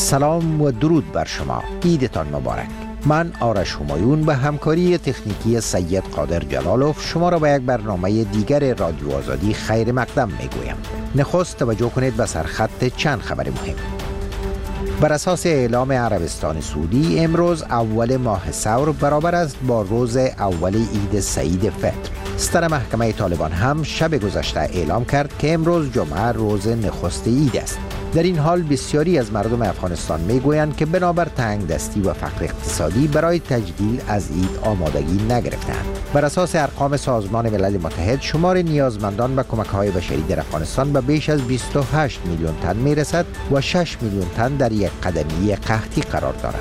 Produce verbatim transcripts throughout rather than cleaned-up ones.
سلام و درود بر شما. عیدتان مبارک. من آرش همایون به همکاری تکنیکی سید قادر جلالوف شما را به یک برنامه دیگر رادیو آزادی خیر مقدم می گویم. نخست توجه کنید به سرخط چند خبر مهم. بر اساس اعلام عربستان سعودی امروز اول ماه ثور برابر است با روز اول عید سعید فطر. ستر محکمه طالبان هم شب گذشته اعلام کرد که امروز جمعه روز نخست عید است. در این حال بسیاری از مردم افغانستان میگویند که بنابر تنگ دستی و فقر اقتصادی برای تجلیل از عید آمادگی نگرفتند. بر اساس ارقام سازمان ملل متحد شمار نیازمندان به کمک‌های بشری در افغانستان به بیش از بیست و هشت میلیون تن میرسد و شش میلیون تن در یک قدمی قحطی قرار دارد.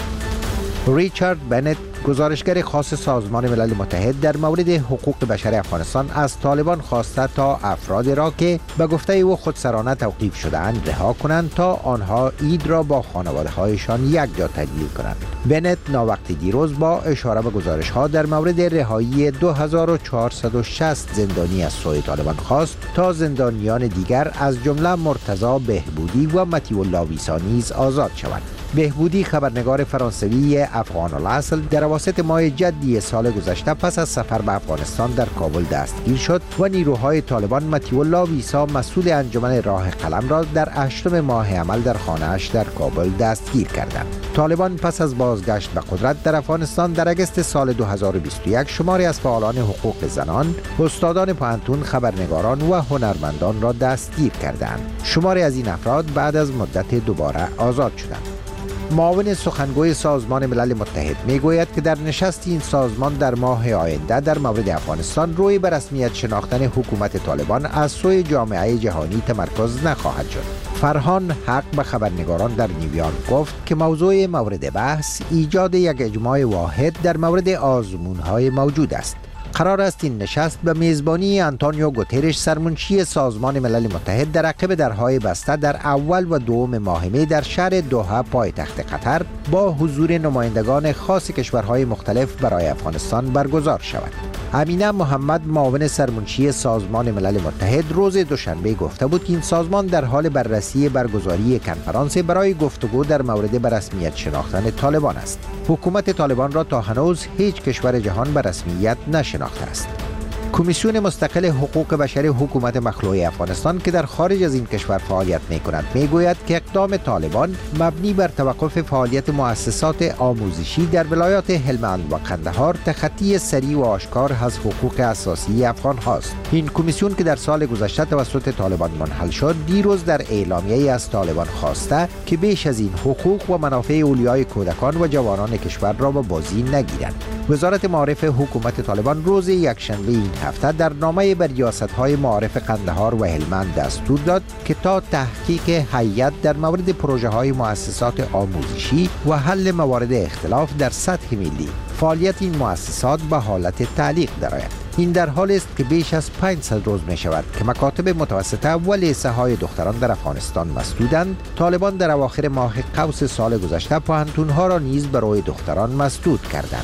ریچارد بنت، گزارشگر خاص سازمان ملل متحد در مورد حقوق بشر افغانستان، از طالبان خواسته تا افراد را که به گفته او خودسرانه توقیف شده‌اند رها کنند تا آنها عید را با خانواده‌هایشان یک جا تجلیل کنند. بنت ناوقت دیروز با اشاره به گزارش‌ها در مورد رهایی دو هزار و چهارصد و شصت زندانی از سوی طالبان خواست تا زندانیان دیگر از جمله مرتضی بهبودی و مطیع الله ویسا نیز آزاد شوند. بهبودی، خبرنگار فرانسوی افغان الاصل، در اواسط ماه جدی سال گذشته پس از سفر به افغانستان در کابل دستگیر شد و نیروهای طالبان مطیع الله ویسا، مسئول انجمن راه قلم، را در هشتم ماه عمل در خانه‌اش در کابل دستگیر کردند. طالبان پس از بازگشت به قدرت در افغانستان در اگست سال دو هزار و بیست و یک شماری از فعالان حقوق زنان، استادان پوهنتون، خبرنگاران و هنرمندان را دستگیر کردند. شماری از این افراد بعد از مدت دوباره آزاد شدند. معاون سخنگوی سازمان ملل متحد میگوید که در نشست این سازمان در ماه آینده در مورد افغانستان روی به رسمیت شناختن حکومت طالبان از سوی جامعه جهانی تمرکز نخواهد شد. فرهان حق به خبرنگاران در نیویورک گفت که موضوع مورد بحث ایجاد یک اجماع واحد در مورد آزمون‌های موجود است. قرار است این نشست به میزبانی آنتونیو گوترش، سرمنشی سازمان ملل متحد، در عقب درهای بسته در اول و دوم ماه می در شهر دوحه پایتخت قطر با حضور نمایندگان خاص کشورهای مختلف برای افغانستان برگزار شود. امینه محمد، معاون سرمنشی سازمان ملل متحد، روز دوشنبه گفته بود که این سازمان در حال بررسی برگزاری کنفرانس برای گفتگو در مورد به رسمیت شناختن طالبان است. حکومت طالبان را تا هنوز هیچ کشور جهان به رسمیت نشناخته است. کمیسیون مستقل حقوق بشر حکومت مخلوع افغانستان که در خارج از این کشور فعالیت می‌کند میگوید که اقدام طالبان مبنی بر توقف فعالیت مؤسسات آموزشی در ولایات هلمند و قندهار تخطی سریع و آشکار از حقوق اساسی افغان هاست. این کمیسیون که در سال گذشته توسط طالبان منحل شد، دیروز در اعلامیه‌ای از طالبان خواسته که بیش از این حقوق و منافع اولیای کودکان و جوانان کشور را به بازی نگیرند. وزارت معارف حکومت طالبان روز یکشنبه این هفته در نامه به ریاست‌های معارف قندهار و هلمند دستور داد که تا تحقیق هیئت در مورد پروژه‌های مؤسسات آموزشی و حل موارد اختلاف در سطح ملی، فعالیت این مؤسسات به حالت تعلیق درآید. این در حالی است که بیش از پانصد روز می شود که مکاتب متوسطه و لیسه های دختران در افغانستان مسدودند. طالبان در اواخر ماه قوس سال گذشته پوهنتون‌ها را نیز برای دختران مسدود کردند.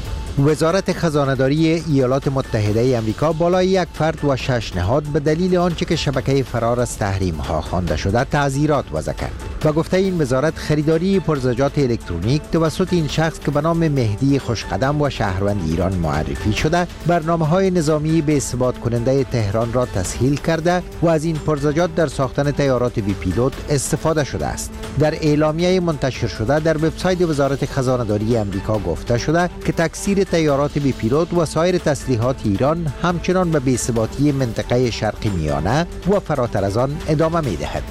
وزارت خزانه‌داری ایالات متحده آمریکا بالای یک فرد و شش نهاد به دلیل آنچه که شبکه فرار از تحریم ها خوانده شده تعزیرات وضع کرد. و گفته این وزارت خریداری پرزجات الکترونیک توسط این شخص که به نام مهدی خوشقدم و شهروند ایران معرفی شده، برنامه‌های نظامی به ثبات کننده تهران را تسهیل کرده و از این پرزجات در ساختن طیارات بی پیلوت استفاده شده است. در اعلامیه منتشر شده در وبسایت وزارت خزانه‌داری آمریکا گفته شده که تکثیر طیارات بی پیلوت و سایر تسلیحات ایران همچنان به بی‌ثباتی منطقه شرق میانه و فراتر از آن ادامه می‌دهد.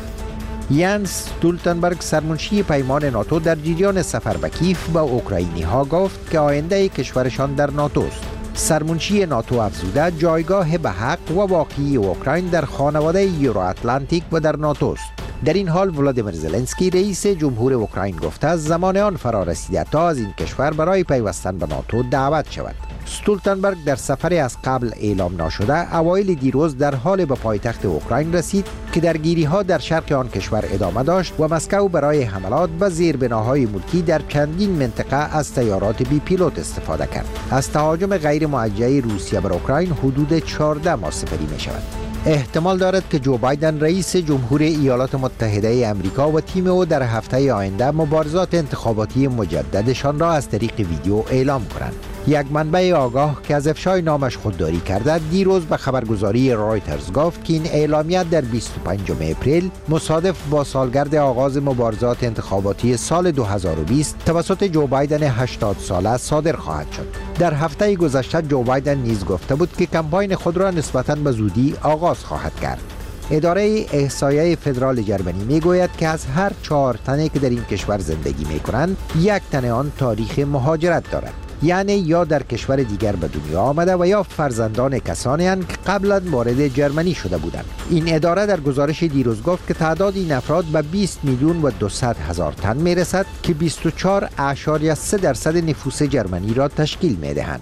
یانس استولتنبرگ، سرمنشی پیمان ناتو، در جریان سفر به کیف به اوکراینی ها گفت که آینده کشورشان در ناتو است. سرمنشی ناتو افزوده جایگاه به حق و واقعی اوکراین در خانواده یورو اتلانتیک و در ناتو است. در این حال ولادیمیر زلنسکی، رئیس جمهور اوکراین، گفته زمان آن فرا رسیده تا از این کشور برای پیوستن به ناتو دعوت شود. استولتنبرگ در سفری از قبل اعلام نشده اوایل دیروز در حال به پایتخت اوکراین رسید که درگیری‌ها در شرق آن کشور ادامه داشت و مسکو برای حملات به زیربناهای ملکی در چندین منطقه از طیارات بی پیلوت استفاده کرد. از تهاجم غیر موجه روسیه بر اوکراین حدود چهارده ماه سپری می شود. احتمال دارد که جو بایدن رئیس جمهور ایالات متحده امریکا و تیم او در هفته آینده مبارزات انتخاباتی مجددشان را از طریق ویدیو اعلام کنند. یک منبع آگاه که از افشای نامش خودداری کرده دیروز به خبرگزاری رایترز گفت که این اعلامیه در بیست و پنجم اپریل مصادف با سالگرد آغاز مبارزات انتخاباتی سال دو هزار و بیست توسط جو بایدن هشتاد ساله صادر خواهد شد. در هفته گذشته جو بایدن نیز گفته بود که کمپاین خود را نسبتاً به زودی آغاز خواهد کرد. اداره احصایه فدرال جرمنی میگوید که از هر چهار تنی که در این کشور زندگی میکنند یک تن آن تاریخ مهاجرت دارد، یعنی یا در کشور دیگر به دنیا آمده و یا فرزندان کسانی اند که قبلا وارد جرمنی شده بودند. این اداره در گزارش دیروز گفت که تعداد این افراد به بیست میلیون و دویست هزار تن میرسد که بیست و چهار اعشاریه سه درصد نفوس جرمنی را تشکیل میدهند.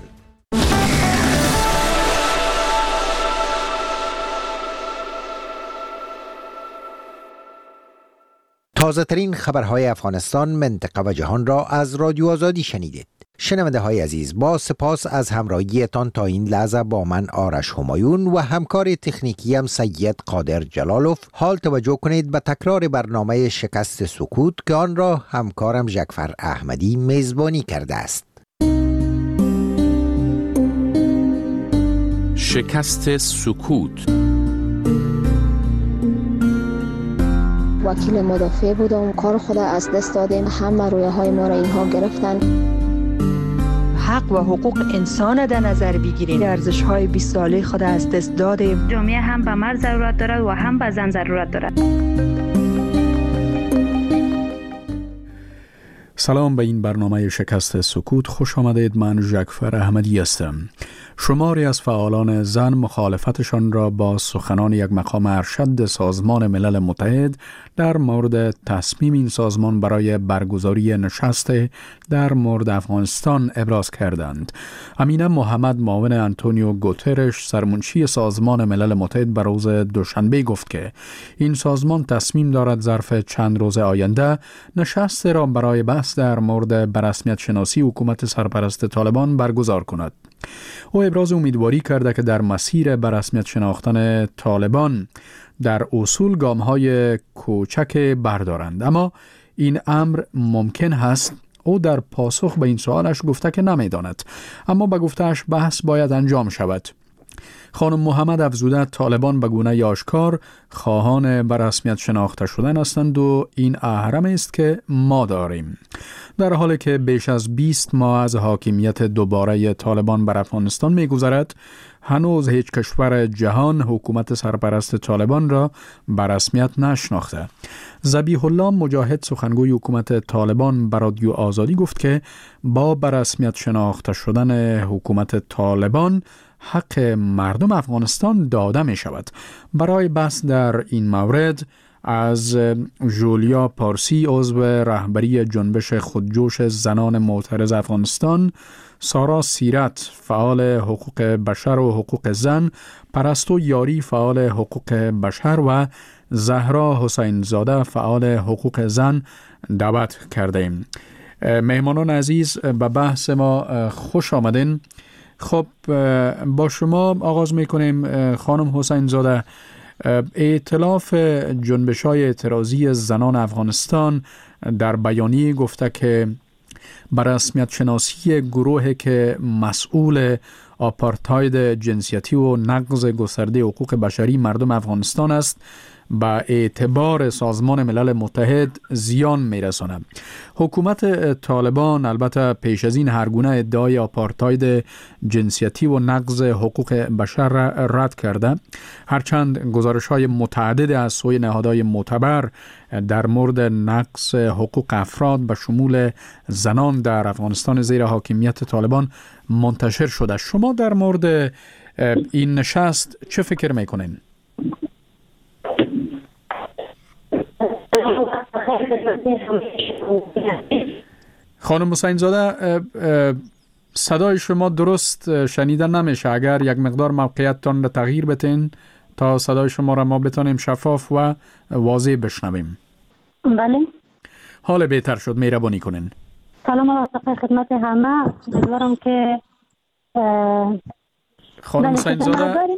تازه ترین خبرهای افغانستان، منطقه و جهان را از رادیو آزادی شنیدید. شنونده های عزیز، با سپاس از همراهیتان تا این لحظه با من آرش همایون و همکار تکنیکیم سید قادر جلالوف. حال توجه کنید به تکرار برنامه شکست سکوت که آن را همکارم جعفر احمدی میزبانی کرده است. شکست سکوت. وکیل مدافع بودم، کار خود از دست دادیم، همه رویه های ما را اینها گرفتن. حق و حقوق انسان در نظر بگیریم، ارزش های بیست ساله خود از دست دادیم. جامعه هم به مرد ضرورت دارد و هم به زن ضرورت دارد. سلام به این برنامه شکست سکوت خوش آمدید. من جعفر احمدی هستم. شماری از فعالان زن مخالفتشان را با سخنان یک مقام ارشد سازمان ملل متحد در مورد تصمیم این سازمان برای برگزاری نشست در مورد افغانستان ابراز کردند. امینه محمد، معاون آنتونیو گوترش سرمنشی سازمان ملل متحد، بر روز دوشنبه گفت که این سازمان تصمیم دارد ظرف چند روز آینده نشست را برای بحث در مورد بررسمیت شناسی حکومت سرپرست طالبان برگزار کند. او ابراز امیدواری کرده که در مسیر بررسمیت شناختن طالبان در اصول گام‌های کوچک بردارند، اما این امر ممکن هست. او در پاسخ به این سوالش گفته که نمی‌داند، اما به گفته‌اش بحث باید انجام شود. خانم محمد افزوده طالبان به گونه آشکار خواهان به رسمیت شناخته شدن هستند و این اهرم است که ما داریم. در حالی که بیش از بیست ماه از حاکمیت دوباره طالبان بر افغانستان می‌گذرد، هنوز هیچ کشور جهان حکومت سرپرست طالبان را به رسمیت نشناخته. ذبیح الله مجاهد، سخنگوی حکومت طالبان، بر رادیو آزادی گفت که با به رسمیت شناخته شدن حکومت طالبان حق مردم افغانستان داده می شود. برای بحث در این مورد از جولیا پارسی، عضو رهبری جنبش خودجوش زنان معترض افغانستان، سارا سیرت، فعال حقوق بشر و حقوق زن، پرستو یاری، فعال حقوق بشر و زهرا حسین زاده، فعال حقوق زن دعوت کردیم. مهمانان عزیز، به بحث ما خوش آمدین. خب با شما آغاز میکنیم. خانم حسین زاده، ائتلاف جنبش‌های اعتراضی زنان افغانستان در بیانیه گفته که بر رسمیت شناسی گروهی که مسئول آپارتاید جنسیتی و نقض گسترده حقوق بشری مردم افغانستان است به اعتبار سازمان ملل متحد زیان میرساند. حکومت طالبان البته پیش از این هر گونه ادعای آپارتاید جنسیتی و نقض حقوق بشر را رد کرده، هرچند گزارش‌های متعدد از سوی نهادهای معتبر در مورد نقض حقوق افراد به شمول زنان در افغانستان زیر حاکمیت طالبان منتشر شده. شما در مورد این نشست چه فکر میکنین؟ خانم حسین زاده، صدای شما درست شنیده نمیشه. اگر یک مقدار موقعیتتان را تغییر بتین تا صدای شما را ما بتانیم شفاف و واضح بشنویم. بله. حال بهتر شد، مهربانی کنین. سلام علیکم خدمت همه. امیدوارم که خانم حسین زاده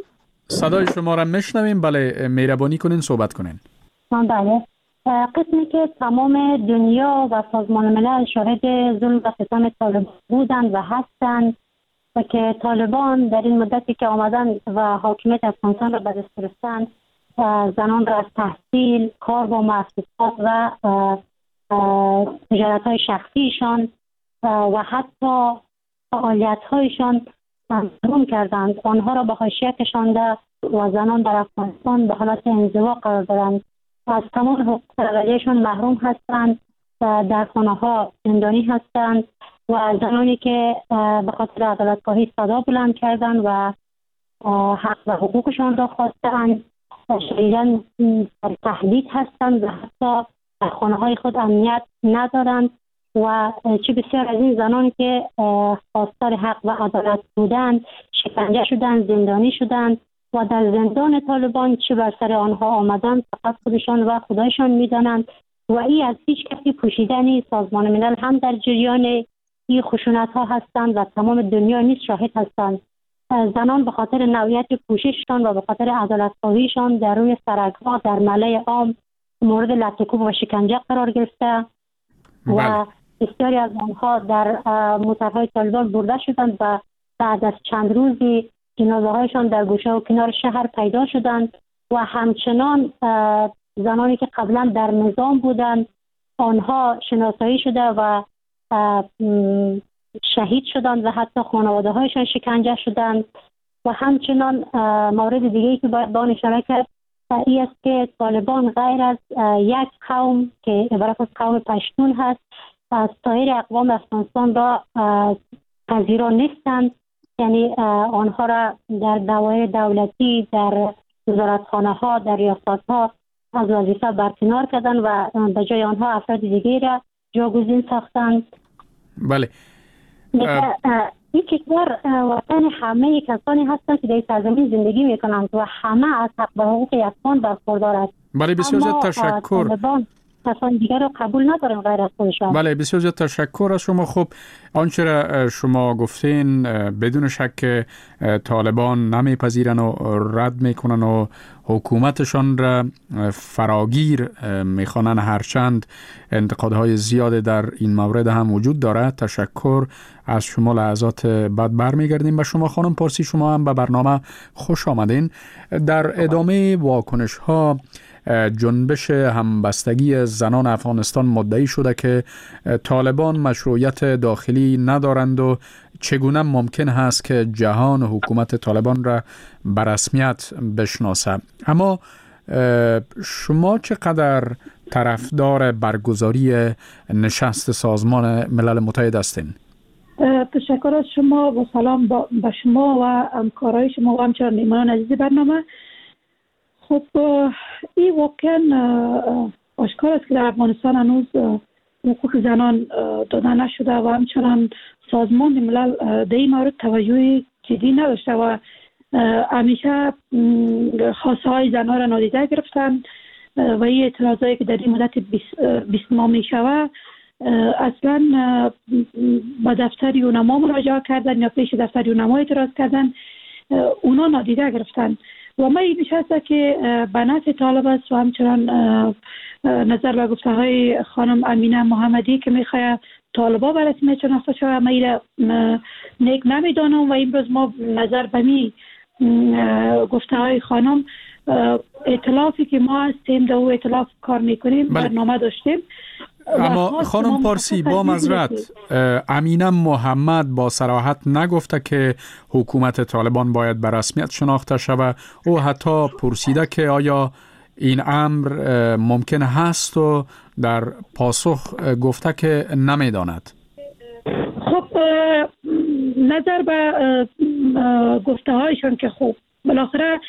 صدای شما را میشنویم. بله، مهربانی کنین صحبت کنین. بله، قسمی که تمام دنیا و سازمان ملل شاهد ظلم و ستم طالبان بودند و هستند و که طالبان در این مدتی که آمدن و حاکمیت افغانستان را به دست گرفتند، زنان را از تحصیل، کار با مؤسسات و تجارت‌های شخصیشان و حتی فعالیت‌هایشان محروم کردند. آنها را به حاشیه کشانده و زنان در افغانستان به حالت انزوا قرار دادند. از تمام حقوق اولیه‌شان محروم هستند و در خانه‌ها زندانی هستند و زنانی که به خاطر عدالت‌خواهی صدا بلند کردند و حق و حقوقشان را خواستند شدیداً در تهدید هستند و حتی در خانه‌های خود امنیت ندارند و چه بسیار از این زنانی که خواستار حق و عدالت بودند شکنجه شدند، زندانی شدند و در زندان طالبان چه بر سر آنها آمدند فقط خودشان و خدایشان می‌دانند و این از هیچ کسی پوشیده نیست. سازمان ملل هم در جریان این خشونت‌ها هستند و تمام دنیا نیز شاهد هستند. زنان به خاطر نوعیت کوشششان و به خاطر عدالت‌خواهیشان در روی سرک‌ها در ملأ عام مورد لطم‌کوب و شکنجه قرار گرفته و بسیاری از آنها در موترهای طالبان برده شدند و بعد از چند روزی جنازه‌هایشان در گوشه و کنار شهر پیدا شدند و همچنان زنانی که قبلا در نظام بودند آنها شناسایی شده و شهید شدند و حتی خانواده هایشان شکنجه شدند و همچنان مورد دیگه‌ای که باید با آن اشاره کرد این است که طالبان غیر از یک قوم که عبارت از قوم پشتون هست از سایر اقوام افغانستان را پذیرا نیستند، یعنی آنها را در دوایر دولتی، در وزارتخانه ها، در ریاست ها از وظیفه برکنار کردند و به جای آنها افراد دیگری را جاگزین ساختند. بله. این کشور وطن همه کسانی هستند که در سرزمین زندگی میکنند و همه از حق و حقوق یکسان برخوردار است. بله، بسیار زیاد تشکر. کسان دیگر رو قبول ندارن غیر از خودشان. بله، بسیار زیاد تشکر از شما. خب آنچه را شما گفتین بدون شک طالبان نمیپذیرن و رد میکنن و حکومتشان را فراگیر میخوانن، هرچند انتقادهای زیاد در این مورد هم وجود دارد. تشکر از شما. لحظات بعد برمیگردیم به شما خانم پارسی. شما هم به برنامه خوش آمدین. در ادامه واکنش ها جنبش همبستگی زنان افغانستان مدعی شده که طالبان مشروعیت داخلی ندارند و چگونه ممکن هست که جهان حکومت طالبان را به رسمیت بشناسه. اما شما چقدر طرفدار برگزاری نشست سازمان ملل متحد هستین؟ تشکر از شما و سلام با شما و همکارای شما و همچنان میهمانان عزیز برنامه. خب این واقعا آشکار است که در افغانستان هنوز حقوق زنان داده نشده و همچنان سازمان ملل در این مورد توجه جدی نداشته و همیشه خواسته های زنان را نادیده گرفتن و این اعتراضایی که در این مدت بیست ماه می شود اصلا با دفتر یونما مراجعه کردن یا پیش دفتر یونما اعتراض کردن، اونا نادیده گرفتن و ما این نشسته که به نفع طالب است و همچنان نظر به گفته های خانم امینه محمدی که میخواه طالبا به رسمیت شناخته شود ما این نیک نمیدانم و امروز ما نظر به می گفته های خانم اطلافی که ما هستیم در او اطلاف کار میکنیم برنامه داشتیم. اما خانم پارسی با معذرت، امینه محمد با صراحت نگفته که حکومت طالبان باید به رسمیت شناخته شود. او حتی پرسیده که آیا این امر ممکن هست و در پاسخ گفته که نمیداند. خب نظر به گفته هایشان که خب بالاخره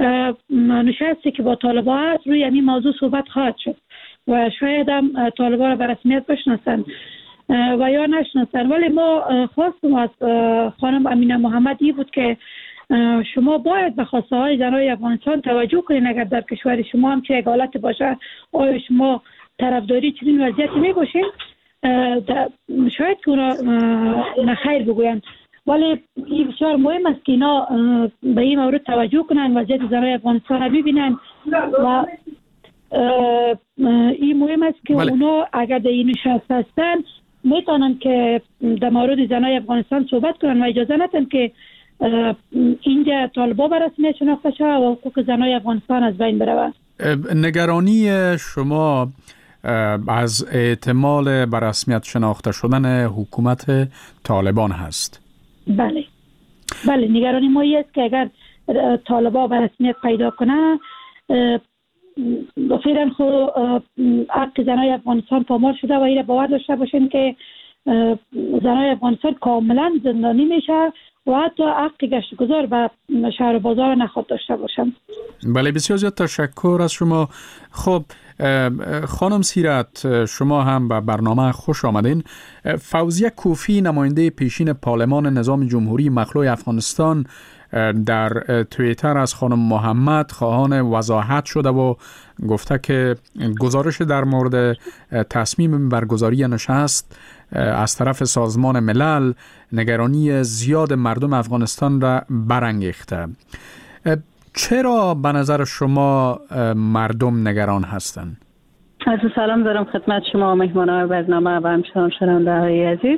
نشستی که با طالبان هست روی این موضوع صحبت خواهد شد و شاید هم طالبان را به رسمیت بشناسن و یا نشناسن، ولی ما خواستم از خانم امینه محمدی بود که شما باید به خواسته های زنای افغانستان توجه کنید. اگر در کشور شما هم چه حالت باشه آیا شما طرفداری چنین وضعیتی می باشین؟ شاید که اونا نخیر بگوین ولی این بسیار مهم است که اینا به این مورد توجه کنن، وضعیت زنای افغانستان را ببینن و این مهم است که بله. اونا اگر در این نشست هستن میتونن که در مورد زنای افغانستان صحبت کنن و اجازه ندن که اینجا طالبا به رسمیت شناخته شود و حقوق زنای افغانستان از بین بره. نگرانی شما از احتمال به رسمیت شناخته شدن حکومت طالبان هست؟ بله بله نگرانی ما است که اگر طالبا به رسمیت پیدا کنه فعلا خو حق زنای افغانستان پامال شده و این باور داشته باشین که زنای افغانستان کاملا زندانی میشه و حتی حق گشت گذار به شهر و بازار نخواد داشته باشم. بله بسیار زیاد تشکر از شما. خب خانم سیرت، شما هم به برنامه خوش آمدین. فوزیه کوفی، نماینده پیشین پارلمان نظام جمهوری مخلوع افغانستان، در توییتر از خانم محمد خواهان وضاحت شده و گفته که گزارش در مورد تصمیم برگزاری نشست از طرف سازمان ملل نگرانی زیاد مردم افغانستان را برانگیخته. چرا به نظر شما مردم نگران هستند؟ از سلام دارم خدمت شما و مهمانان برنامه و همچنان شنونده های عزیز.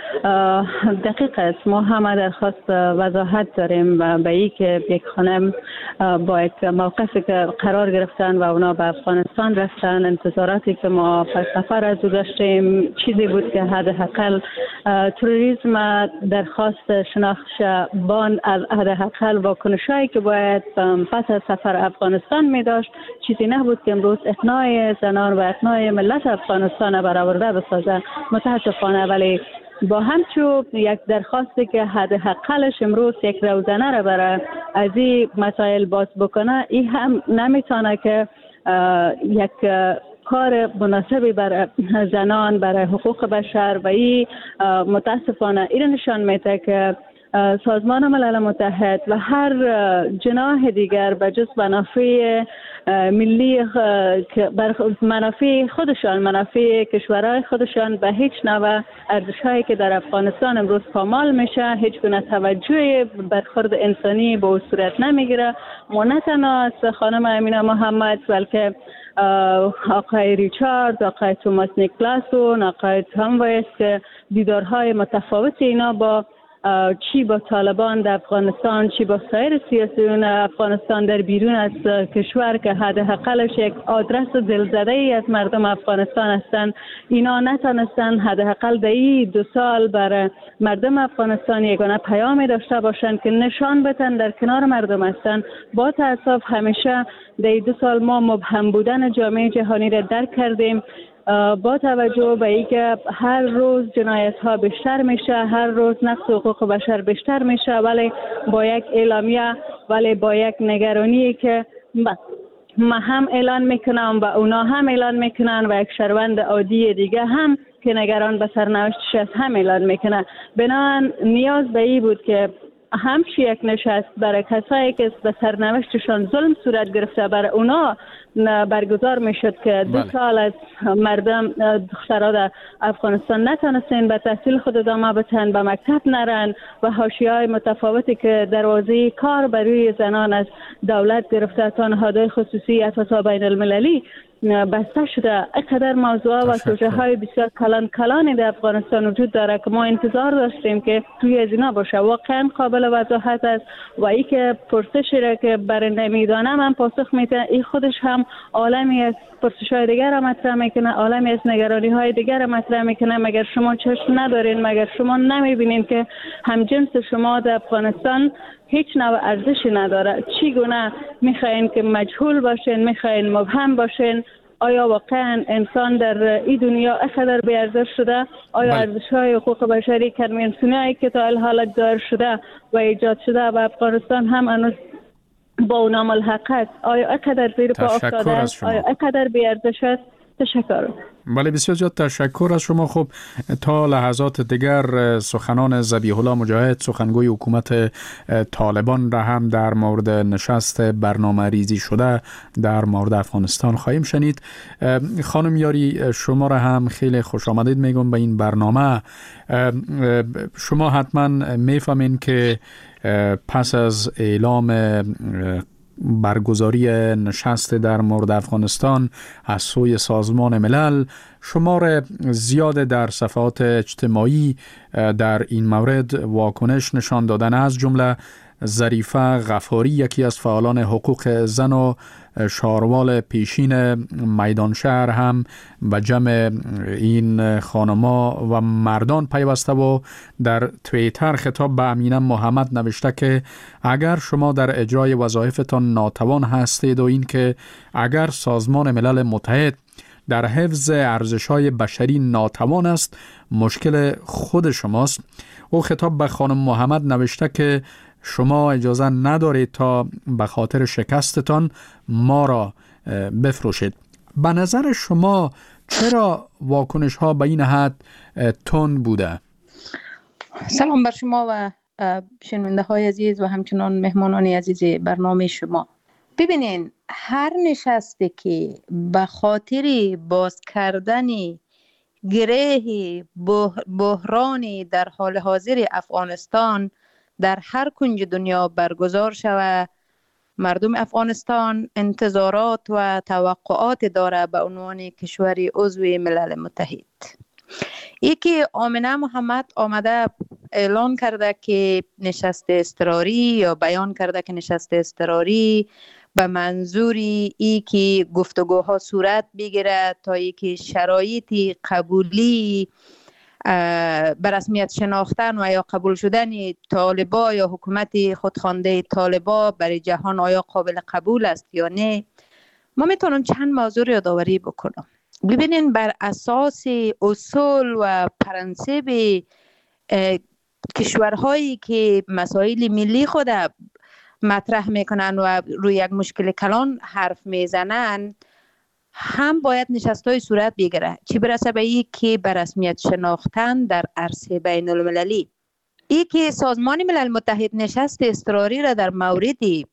دقیق است، ما همه درخواست وضاحت داریم و به این که یک خانم با یک موقفی که قرار گرفتن و اونا به افغانستان رفتن، انتظاراتی که ما پس سفر از او داشتیم چیزی بود که حداقل تروریسم درخواست شناخت بان حداقل واکنشایی که باید پس از سفر افغانستان می داشت چیزی نبود که امروز اقناع زنان و اقناع ملت افغانستان برآورده بسازه. متاسفانه ولی با همچون یک درخواستی که حداقلش امروز یک روزنه را برای از این مسائل باز بکنه، این هم نمیتونه که یک کار مناسبی برای زنان، برای حقوق بشر و این متاسفانه این نشان میده که سازمان ملل متحد و هر جناح دیگر به جز منافع ملی منافع خودشان، منافع کشورهای خودشان به هیچ نوع ارزش‌هایی که در افغانستان امروز پامال میشه هیچ گونه توجه برخورد انسانی به او صورت نمیگیره. ما نه تنها از خانم امینه محمد بلکه آقای ریچارد، آقای توماس نیکلاسون، آقای تام وایس که دیدارهای متفاوت اینا با چی با طالبان در افغانستان، چی با سایر سیاسیون افغانستان در بیرون از کشور که حداقلش یک آدرس دلزده ای از مردم افغانستان هستند، اینا نتونستن حداقل در این دو سال برای مردم افغانستان یگانه پیامی داشته باشند که نشان بدن در کنار مردم هستند. با تأسف همیشه در این دو سال ما مبهم بودن جامعه جهانی را درک کردیم، با توجه به اینکه هر روز جنایت ها بیشتر میشه، هر روز نقض حقوق بشر بیشتر میشه، ولی با یک اعلامیه، ولی با یک نگرانی که ما هم اعلان میکنم و اونا هم اعلان میکنن و یک شهروند عادی دیگه هم که نگران به سرنوشتش است هم اعلان میکنه. بنابراین نیاز به این بود که همش یک نشست برای کسایی که به سرنوشتشان ظلم صورت گرفته برای اونا برگزار میشد که دو بله. سال از مردم دخترها در افغانستان نتونستن به تحصیل خود ادامه بدن، به مکتب نرن و حاشیه‌های متفاوتی که دروازه کار برای زنان از دولت گرفته تا نهادهای خصوصی اساسا بین المللی بسته شده. اینقدر موضوع و سوژه های بسیار کلان کلانی در افغانستان وجود داره که ما انتظار داشتیم که توی از اینا باشه. واقعا قابل وضاحت است و ای که پرسشی را که برای نمیدانه من پاسخ میده، این خودش هم عالمی از پرسش های دیگر را مطرح میکنه، عالمی از نگرانی های دیگر را مطرح میکنه. مگر شما چشم ندارین؟ مگر شما نمیبینین که همجنس شما در افغانستان هیچ نوع ارزشی نداره؟ چی گونه میخواین که مجهول باشین، میخواین مبهم باشین؟ آیا واقعا انسان در این دنیا اینقدر بی‌ارزش شده؟ آیا ارزش‌های حقوق بشری کنوانسیونی که تا الحال دار شده و ایجاد شده و افغانستان هم هنوز با اونا ملحق است، آیا اینقدر زیر پا افتاده است؟ آیا اینقدر بی‌ارزش است؟ تشکر. بله بسیار زیاد تشکر از شما. خب تا لحظات دیگر سخنان ذبیح الله مجاهد سخنگوی حکومت طالبان را هم در مورد نشست برنامه ریزی شده در مورد افغانستان خواهیم شنید. خانم یاری شما را هم خیلی خوش آمدید میگم به این برنامه. شما حتما میفهمین که پس از اعلام برگزاری نشست در مورد افغانستان از سوی سازمان ملل شمار زیاد در صفحات اجتماعی در این مورد واکنش نشان دادن، از جمله ظریفه غفاری یکی از فعالان حقوق زن و شاروال پیشین میدان شهر هم به جمع این خانما و مردان پیوسته و در توییتر خطاب به امینه محمد نوشته که اگر شما در اجرای وظایفتان ناتوان هستید و این که اگر سازمان ملل متحد در حفظ ارزش‌های بشری ناتوان است، مشکل خود شماست. او خطاب به خانم محمد نوشته که شما اجازه ندارید تا به خاطر شکستتان ما را بفروشید. به نظر شما چرا واکنش ها به این حد تند بوده؟ سلام بر شما و شنونده های عزیز و همچنان مهمانان عزیز برنامه شما. ببینین، هر نشستی که به خاطر باز کردن گره بحرانی در حال حاضر افغانستان در هر کنج دنیا برگزار شود، مردم افغانستان انتظارات و توقعات داره به عنوان کشوری عضو ملل متحد. یکی آمنه محمد آمده اعلان کرده که نشست اضطراری یا بیان کرده که نشست اضطراری به منظوری ای که گفتگوها صورت بگیره تا ای که شرایط قبولی به رسمیت شناختن و یا قبول شدن طالبا یا حکومت خودخوانده طالبا برای جهان آیا قابل قبول است یا نه. ما میتونم چند موضوع یادآوری بکنم. ببینین، بر اساس اصول و پرنسپ کشورهایی که مسائل ملی خود مطرح میکنن و روی یک مشکل کلان حرف میزنن، هم باید نشست‌های صورت بگیره، چی برسه به این که به رسمیت شناختن در عرصه بین المللی. این که سازمان ملل متحد نشست اضطراری را در مورد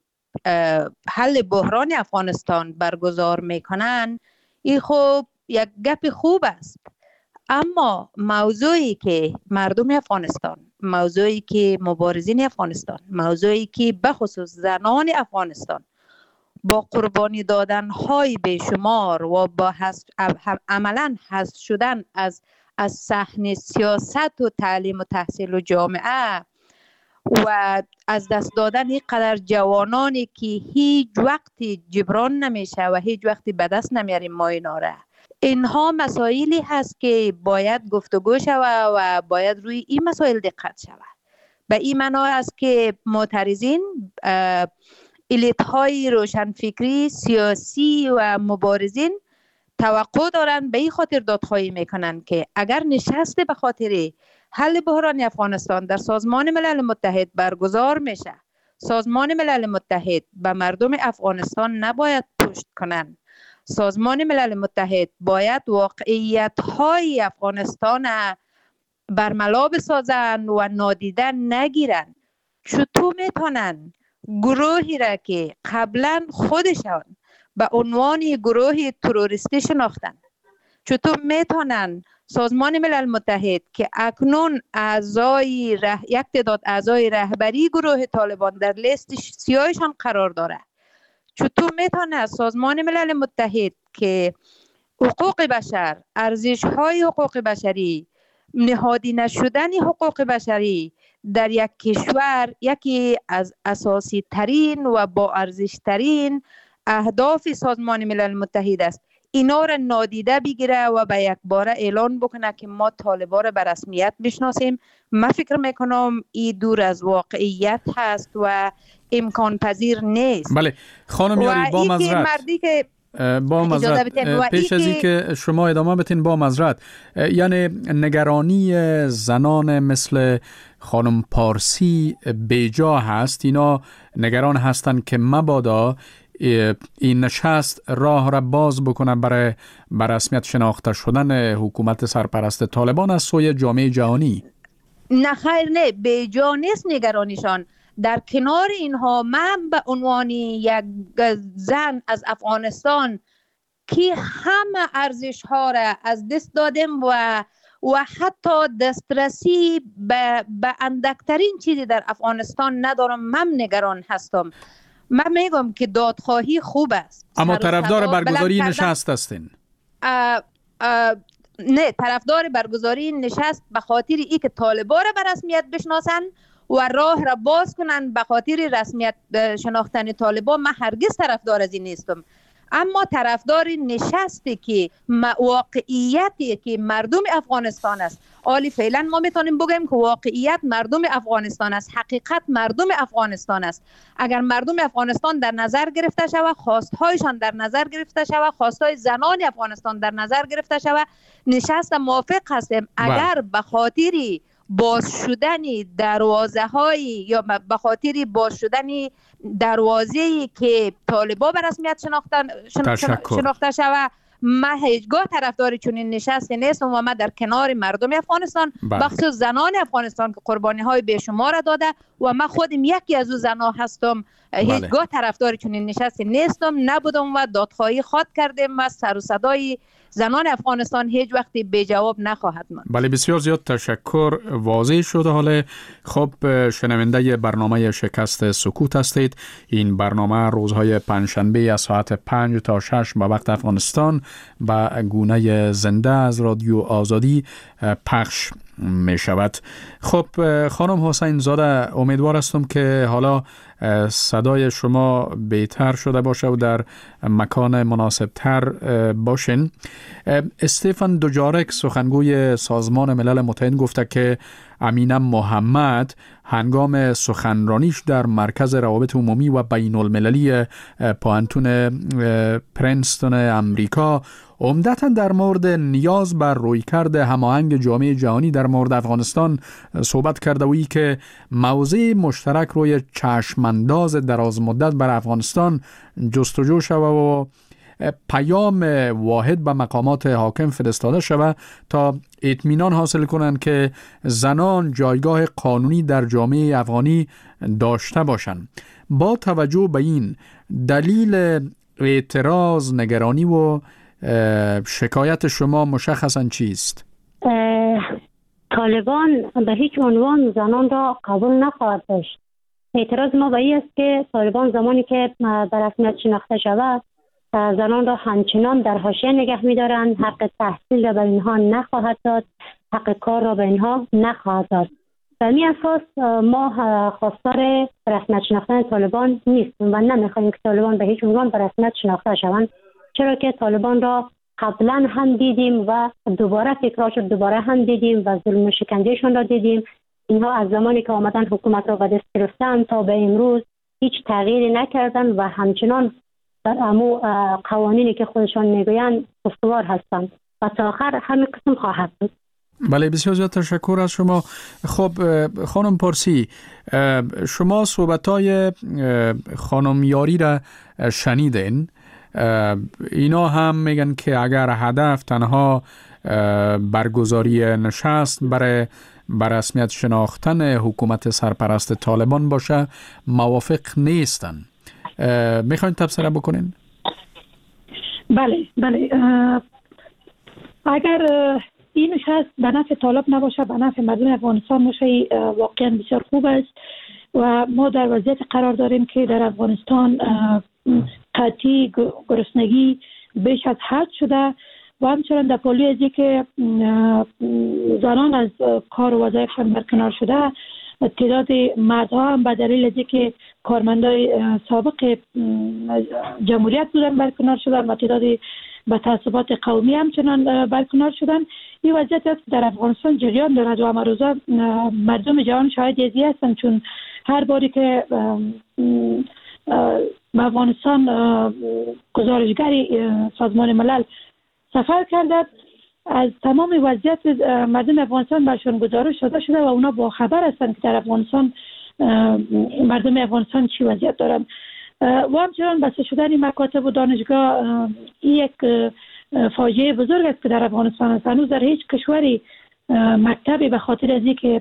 حل بحران افغانستان برگزار میکنن، این خوب یک گپ خوب است، اما موضوعی که مردم افغانستان، موضوعی که مبارزین افغانستان، موضوعی که بخصوص زنان افغانستان با قربانی دادن های بیشمار و با حذف عملا حذف شدن از از صحنه سیاست و تعلیم و تحصیل و جامعه و از دست دادن این قدر جوانانی که هیچ وقتی جبران نمیشه و هیچ وقتی به دست نمیاریم ما اینا را، اینها مسائلی هست که باید گفتگو شود و باید روی این مسائل دقت شود. به این معنا است که معترضین، الیت های روشنفکری سیاسی و مبارزین توقع دارند، به این خاطر دادخواهی میکنند که اگر نشست به خاطر حل بحران افغانستان در سازمان ملل متحد برگزار میشه، سازمان ملل متحد به مردم افغانستان نباید پشت کنند. سازمان ملل متحد باید واقعیت های افغانستان برملا بسازند و نادیده نگیرند. چطور میتونن گروهی را که قبلا خودشان به عنوان گروه تروریستی شناختن، چطور میتونن سازمان ملل متحد که اکنون اعضای ره... یک تعداد اعضای رهبری گروه طالبان در لیست سیاهشان قرار داره، چطور میتونه سازمان ملل متحد که حقوق بشر، ارزش‌های حقوق بشری، نهادی نشدن حقوق بشری در یک کشور یکی از اساسی ترین و با ارزش ترین اهداف سازمان ملل متحد است، اینا را نادیده بگیره و به یک باره اعلان بکنه که ما طالبان را به رسمیت بشناسیم؟ من فکر میکنم این دور از واقعیت هست و امکان پذیر نیست. بله خانم یاری، با مذرت با مذرت پیش از این که شما ادامه بدین، با مذرت، یعنی نگرانی زنان مثل خانم پارسی بیجا هست. اینا نگران هستند که مبادا این نشست راه را باز بکنه برای بر رسمیت شناخته شدن حکومت سرپرست طالبان از سوی جامعه جهانی؟ نه خیر، نه بیجا نیست نگرانیشان. در کنار اینها من به عنوان یک زن از افغانستان که همه ارزش ها را از دست دادم و و حتی دسترسی به, به اندکترین چیزی در افغانستان ندارم، من نگران هستم. من میگم که دادخواهی خوب است، اما طرفدار برگزاری نشست هستین؟ اه اه نه، طرفدار برگزاری نشست به خاطر ای که طالبان را به رسمیت بشناسن و راه را باز کنن به خاطر رسمیت شناختن طالبان. من هرگز طرفدار از این نیستم، اما طرفدار نشستی که واقعیتی که مردم افغانستان است. عالی فعلا ما میتونیم بگیم که واقعیت مردم افغانستان است، حقیقت مردم افغانستان است. اگر مردم افغانستان در نظر گرفته شود، خواستهایشان در نظر گرفته شود، خواستهای زنان افغانستان در نظر گرفته شود، نشست موافق هستیم. اگر به خاطر باز شدن دروازه هایی یا به خاطر باز شدن دروازه‌ای که طالبان به رسمیت شناختن شناخته شود، من هیچگاه طرفدار چنین نشستی نیستم و من در کنار مردم افغانستان، بخصوص زنان افغانستان که قربانی های بیشمار داده و من خودم یکی از او زنها هستم، هیچگاه طرفدار چنین نشستی نیستم، نبودم و دادخواهی خواد کردم و سر و صدای زنان افغانستان هیچ وقتی بی جواب نخواهد ماند. بله، بسیار زیاد تشکر. واضح شده. حالا خب شنونده برنامه شکست سکوت هستید. این برنامه روزهای پنجشنبه از ساعت پنج تا شش به وقت افغانستان و گونه زنده از رادیو آزادی پخش می شود. خب خانم حسین زاده، امیدوار هستم که حالا صدای شما بهتر شده باشه و در مکان مناسب تر باشین. استفان دوجارک سخنگوی سازمان ملل متحد گفته که امینه محمد هنگام سخنرانیش در مرکز روابط عمومی و بین المللی پوانتون پرنستون امریکا عمدتاً در مورد نیاز بر رویکرد هماهنگ جامعه جهانی در مورد افغانستان صحبت کرده و ای که موضع مشترک روی چشمانداز دراز مدت بر افغانستان جستجو شود و پیام واحد به مقامات حاکم فرستاده شود تا اطمینان حاصل کنند که زنان جایگاه قانونی در جامعه افغانی داشته باشند. با توجه به این، دلیل اعتراض، نگرانی و شکایت شما مشخصاً چیست؟ طالبان به هیچ عنوان زنان را قبول نخواهد داشت. اعتراض ما به این است که طالبان زمانی که به رسمیت شناخته شود، زنان را همچنان در حاشیه نگه می‌دارند، حق تحصیل را به اینها نخواهد داد، حق کار را به اینها نخواهد داد. به این اساس ما خواستار رسمیت شناختن طالبان نیستیم و نمی‌خواهیم که طالبان به هیچ عنوان به رسمیت شناخته شوند، چرا که طالبان را قبلا هم دیدیم و دوباره تکرار شد، دوباره هم دیدیم و ظلم و شکنجهشون را دیدیم. اینها از زمانی که آمدن حکومت را به دست گرفتن تا به امروز هیچ تغییری نکردن و همچنان در امو قوانینی که خودشان میگویند استوار هستند و تا آخر همین قسم خواهد بود. بله، بسیار زیاد تشکر از شما. خب خانم پارسی، شما صحبت‌های خانم یاری را شنیدین. اینا هم میگن که اگر هدف تنها برگزاری نشست برای بر رسمیت شناختن حکومت سرپرست طالبان باشه، موافق نیستن. میخواین تبصره بکنین؟ بله بله اگر این نشست به نفع طالب نباشه، به نفع مردم افغانستان باشه، واقعا بسیار خوب است و ما در وضعیت قرار داریم که در افغانستان قحطی، گرسنگی بیش از حد شده و همچنان در پالی از که زنان از کار و وظایفشان برکنار شده، تعداد مردها هم به دلیل از که کارمندای سابق جمهوریت بودن برکنار شدن و تعداد به تعصبات قومی همچنان برکنار شدن. این وضعیت است در افغانستان جریان دارد و اما روزا مردم جهان شاهد ازی هستند، چون هر باری که به افغانستان گزارشگری سازمان ملل سفر کرده، از تمام وضعیت مردم افغانستان برشان گزارش داده شده و اونا با خبر هستند که در افغانستان مردم افغانستان چی وضعیت دارند. و همچنان بسته شدن مکاتب و دانشگاه یک فاجعه بزرگ است که در افغانستان است. هنوز در هیچ کشوری مکتبی به خاطر از اینکه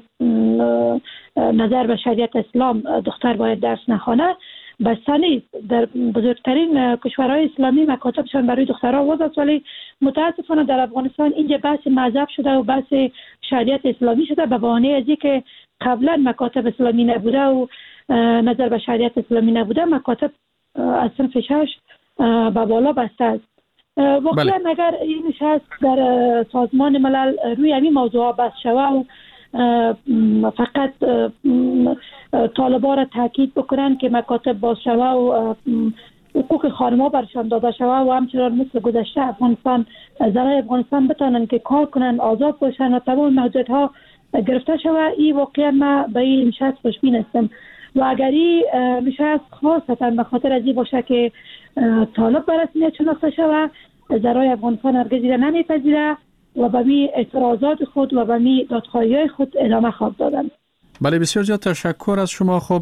نظر به شریعت اسلام دختر باید درس نخوانه بسته نیست. در بزرگترین کشورهای اسلامی مکاتبشان برای دخترها باز است، ولی متاسفانه در افغانستان اینجا بحث مذهب شده و بحث شریعت اسلامی شده به بهانه از اینکه قبلا مکاتب اسلامی نبوده و نظر به شریعت اسلامی نبوده، مکاتب از صنف شش به بالا بسته است. واقعا اگر این نشست در سازمان ملل روی همین موضوع بحث شود و فقط طالبان را تاکید بکنن که مکاتب باز شود و حقوق خانم‌ها برشان داده شود و همچنان مثل گذشته افغانستان زنای افغانستان بتانن که کار کنن، آزاد باشن و تمام محدودیت‌ها گرفته شود، این واقعا ما به این نشست خوشبین هستم. و اگر این نشست خاصتا به خاطر از این باشه که طالب به رسمیت شناخته شود، زنای افغانستان هرگز را نمیپذیره و به می اعتراضات خود و به می دادخواهی‌های خود ادامه خواهد دادن. بله، بسیار زیاد تشکر از شما. خب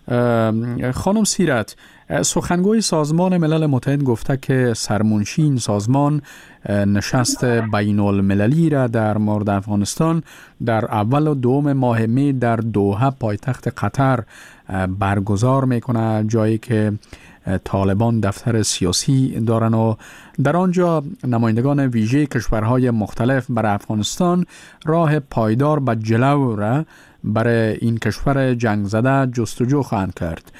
خانم سیرت، سخنگوی سازمان ملل متحد گفته که سرمنشی این سازمان نشست بین المللی را در مورد افغانستان در اول و دوم ماه می در دوحه پایتخت قطر برگزار میکنه، جایی که طالبان دفتر سیاسی دارن و در آنجا نمایندگان ویژه کشورهای مختلف برای افغانستان راه پایدار به جلو را برای این کشور جنگ زده جستجو خواهند کرد.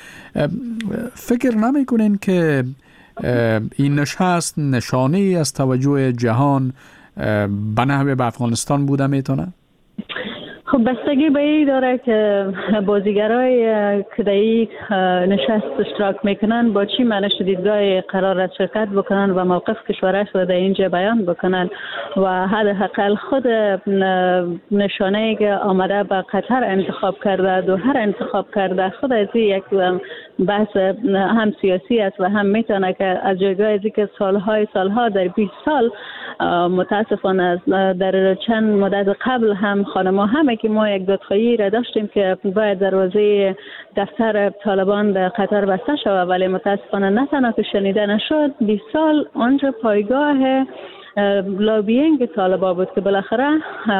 فکر نمی کنین که این نشست نشانه از توجه جهان به نحوه به افغانستان بوده میتونه؟ خب بستگی به این داره که بازیگرای که در این نشست اشتراک میکنن با چی معنیش دیدگاه قرار است شرکت بکنن و موقف کشورش رو در اینجا بیان بکنن و حداقل خود نشانه که آمده به قطر انتخاب کرده، دوحه انتخاب کرده، خود از یک بحث هم سیاسی است و هم میتونه که از جایگاه ازی که سالهای سالها در بیست سال متاسفانه در چند مدت قبل هم خانم‌ها همه که ما یک دادخواهی را داشتیم که باید دروازه دفتر طالبان در قطر بسته شود، ولی متاسفانه نه تنها که شنیده نشد، بیست سال آنجا پایگاه لابینگ طالبان بود که بالاخره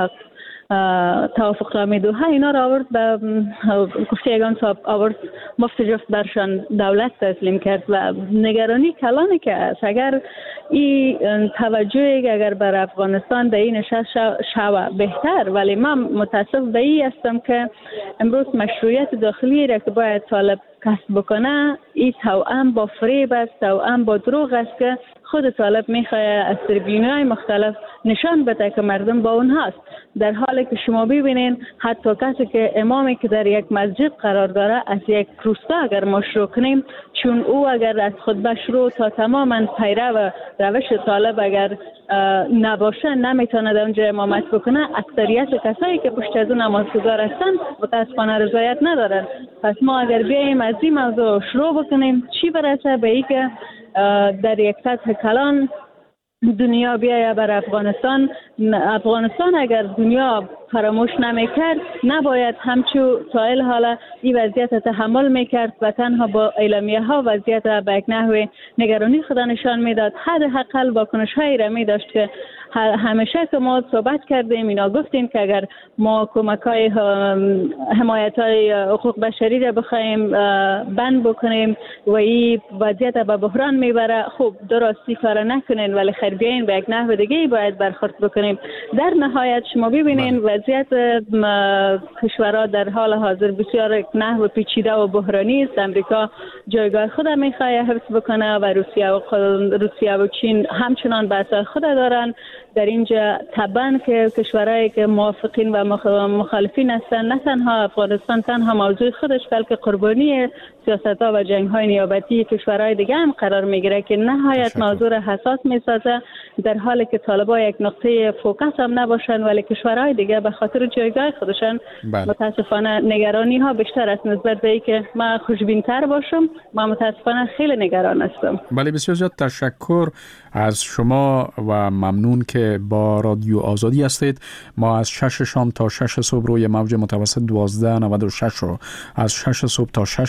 توافق نامه دوحه اینا را آورد به گفته یگان صاحب آورد مفت جفت برشان دولت تسلیم کرد و نگرانی کلانه که است. اگر این توجه اگر بر افغانستان در این نشست شوه بهتر، ولی من متاسف به این هستم که امروز مشروعیت داخلی را که باید طالب کسب بکنه این توأم با فریب است، توأم با دروغ است که خود طالب میخواد از تریبیون‌های مختلف نشان بده که مردم با اونهاست، در حالی که شما ببینین حتی کسی که امامی که در یک مسجد قرار داره از یک روستا اگر ما شروع کنیم، چون او اگر از خطبه شروع تا تماما پیرو روش طالب اگر نباشه نمیتونه در اونجا امامت بکنه، اکثریت کسایی که پشت از اون نمازگزار هستن متاسفانه رضایت ندارن. پس ما اگر بیاییم از این موضوع شروع بکنیم، چی برسه به این که در یک سطح کلان دنیا بیایه بر افغانستان. افغانستان اگر دنیا فراموش نمیکرد نباید همچو سائل حالا این وضعیت تحمل میکرد و تنها با اعلامیه ها وضعیت را به یک نحو نگرانی خود نشان میداد. حداقل واکنش هایی را می داشت که همیشه که ما صحبت کردیم اینا گفتیم که اگر ما کمک های حمایت های حقوق بشری را بخوایم بند بکنیم و این وضعیت به بحران میبره، خب درستی کار نکنین ولی خیر بیاین به یک نحو دیگه باید برخورد بکنیم. در نهایت شما ببینین وضعیت کشورها در حال حاضر بسیار نحو پیچیده و بحرانی است. امریکا جایگاه خود میخواد حفظ بکنه و روسیه و روسیه و چین همچنان بحث خود دارن. در اینجا طبعا که کشورهایی که موافقین و مخالفین هستن، نه تنها افغانستان تنها موضوع خودش بلکه قربانی سیاست‌ها و جنگ‌های نیابتی کشورهای دیگه هم قرار میگیره که نهایت موضوع حساس میسازه، در حالی که طالبان یک نقطه فوکس هم نباشن ولی کشورهای دیگه به خاطر جایگاه خودشان بله. متاسفانه نگرانی ها بیشتر است نسبت به اینکه ما خوشبین‌تر باشم. ما متاسفانه خیلی نگران هستم. بله بسیار زیاد تشکر از شما و ممنون که با رادیو آزادی هستید. ما از شش شام تا شش صبح روی موج متوسط دوازده نود و شش رو از شش صبح تا شش شام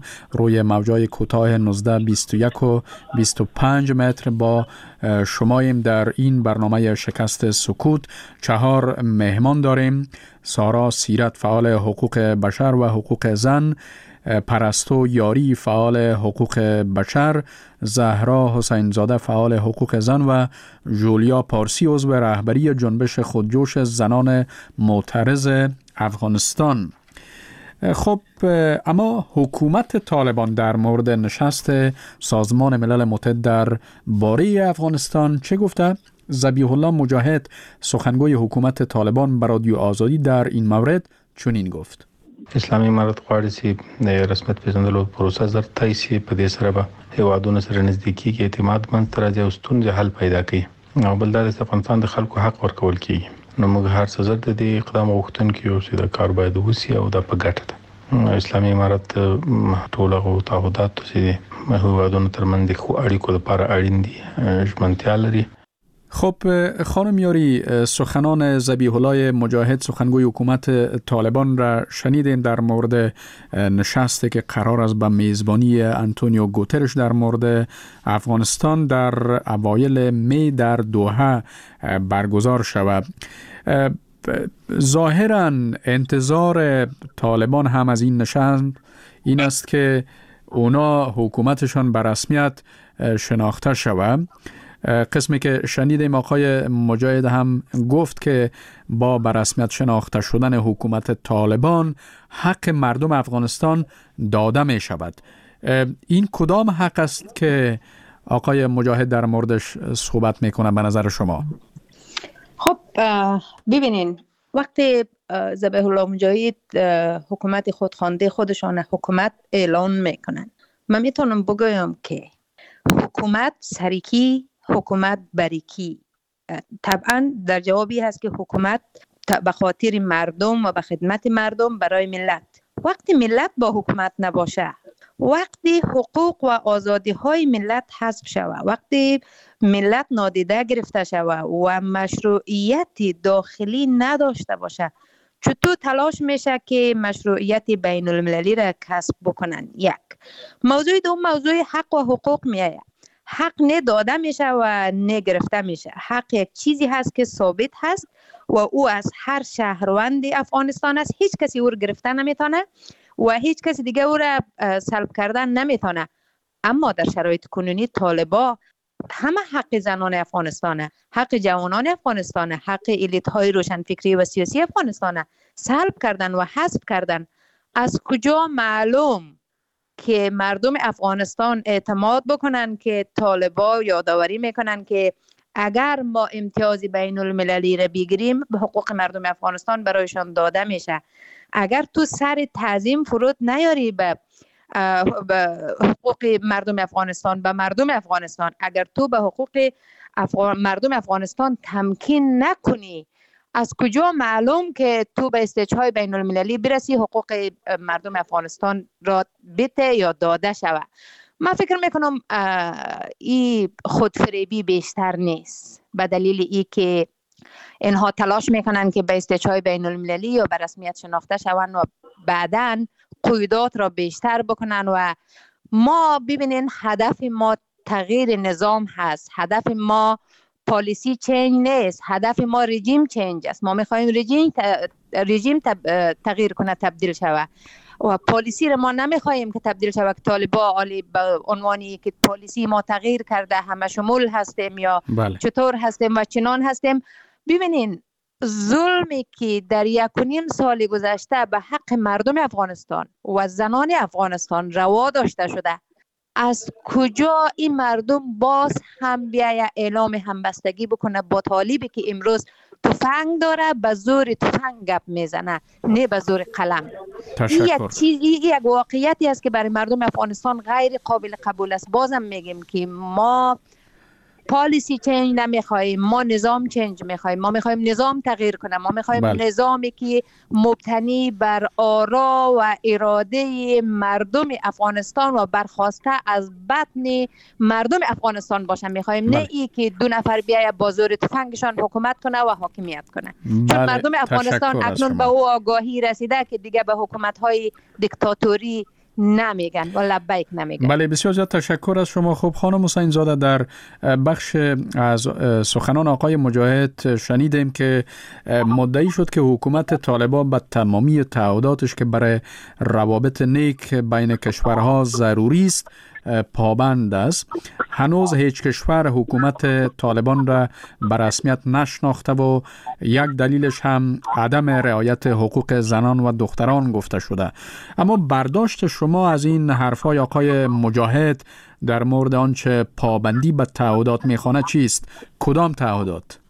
روی موجای کوتاه نوزده بیست و یک و بیست و پنج متر با شماییم در این برنامه شکست سکوت. چهار مهمان داریم: سارا سیرت، فعال حقوق بشر و حقوق زن، پرستو یاری، فعال حقوق بشر، زهرا حسین زاده، فعال حقوق زن و جولیا پارسی، عضو رهبری جنبش خودجوش زنان معترض افغانستان. خب اما حکومت طالبان در مورد نشست سازمان ملل متحد در باره افغانستان چه گفته؟ ذبیح الله مجاهد، سخنگوی حکومت طالبان، به رادیو آزادی در این مورد چنین گفت: اسلامي امارت غواړي چې د رسمیت پیژندلو پروسه زر تای شي، په دې سره به هیوادونو سره نزدیکی کې اعتماد منځته راځي او ستونزې حل پیدا کوي. او بل دا د افغانستان د خلکو حق ورکول کیږي. نو موږ هر څه زر د دې اقدام غوښتونکي یو چې د کار باید وشي او د په ګټه ده. اسلامي امارت ټول هغه تعهدات چې هیوادونو ترمنځ د خو اړیکو لپاره اړین دي ژمنتیا لري. خب خانم یاری، سخنان ذبیح الله مجاهد، سخنگوی حکومت طالبان را شنیدین در مورد نشستی که قرار است به میزبانی انتونیو گوترش در مورد افغانستان در اوایل می در دوحه برگزار شود. ظاهراً انتظار طالبان هم از این نشست این است که اونا حکومتشان به رسمیت شناخته شود. قسمی که شنیدیم آقای مجاهد هم گفت که با به رسمیت شناخته شدن حکومت طالبان حق مردم افغانستان داده می شود. این کدام حق است که آقای مجاهد در موردش صحبت میکنه به نظر شما؟ خب ببینین، وقتی ذبیح الله مجاهد حکومت خودخوانده خودشان حکومت اعلان میکنن، من میتونم بگویم که حکومت سریکی، حکومت بریکی. طبعا در جوابی هست که حکومت به خاطر مردم و به خدمت مردم برای ملت. وقتی ملت با حکومت نباشه، وقتی حقوق و آزادی های ملت حذف شود، وقتی ملت نادیده گرفته شود و مشروعیت داخلی نداشته باشه، چطور تلاش میشه که مشروعیت بین المللی را کسب بکنن؟ یک موضوع دوم موضوع حق و حقوق میآید. حق نه داده میشه و نه گرفته میشه. حق یک چیزی هست که ثابت هست و او از هر شهروند افغانستان است. هیچ کسی او را گرفته نمیتونه و هیچ کسی دیگه او را سلب کردن نمیتونه. اما در شرایط کنونی طالبا همه حق زنان افغانستانه، حق جوانان افغانستانه، حق الیت های روشنفکری و سیاسی افغانستانه سلب کردن و حذف کردن. از کجا معلوم که مردم افغانستان اعتماد بکنن که طالبا یادآوری میکنن که اگر ما امتیاز بین المللی را بگیریم به حقوق مردم افغانستان برایشان داده میشه. اگر تو سر تعظیم فرود نیاری به حقوق مردم افغانستان، به مردم افغانستان، اگر تو به حقوق افغان مردم افغانستان تمکین نکنی، از کجا معلوم که تو به استیج‌های بین المللی برسی حقوق مردم افغانستان را بده یا داده شود؟ من فکر میکنم این خودفریبی بیشتر نیست، به دلیل ای که اینها تلاش میکنن که به استیج‌های بین المللی یا به رسمیت شناخته شوند و بعداً قیودات را بیشتر بکنن. و ما ببینین هدف ما تغییر نظام هست، هدف ما پالیسی چینج نیست، هدف ما رژیم چینج است. ما میخوایم رژیم رژیم تغییر کنه، تبدیل شود و پالیسی را ما نمیخوایم که تبدیل شود که طالبا عالی به عنوانی که پالیسی ما تغییر کرده همه شمول هستیم یا بله. چطور هستیم و چنان هستیم. ببینین ظلمی که در یک و نیم سال گذشته به حق مردم افغانستان و زنان افغانستان روا داشته شده، از کجا این مردم باز هم بیاید اعلام همبستگی بکنه با طالبی که امروز تفنگ داره، به زور تفنگ گپ میزنه نه به زور قلم. این یک چیز، یک واقعیتی است که برای مردم افغانستان غیر قابل قبول است. بازم میگیم که ما پالیسی چنج نمیخوایم، ما نظام چنج میخوایم. ما میخوایم نظام تغییر کنه، ما میخوایم بله. نظامی که مبتنی بر آرا و اراده مردم افغانستان و برخواسته از بطن مردم افغانستان باشه. میخوایم بله. نه ای که دو نفر بیاید با زور تفنگشان حکومت کنه و حاکمیت کنه. بله. چون مردم افغانستان اکنون به او آگاهی رسیده که دیگه به حکومت های دیکتاتوری نمیگن و لبیک نمیگن. بله بسیار زیاد تشکر از شما. خب خانم حسین زاده، در بخش از سخنان آقای مجاهد شنیدیم که مدعی شد که حکومت طالبان به تمامی تعهداتش که برای روابط نیک بین کشورها ضروری است پابند است. هنوز هیچ کشور حکومت طالبان را به رسمیت نشناخته و یک دلیلش هم عدم رعایت حقوق زنان و دختران گفته شده. اما برداشت شما از این حرفای آقای مجاهد در مورد آنچه پابندی به تعهدات میخوانه چیست؟ کدام تعهدات؟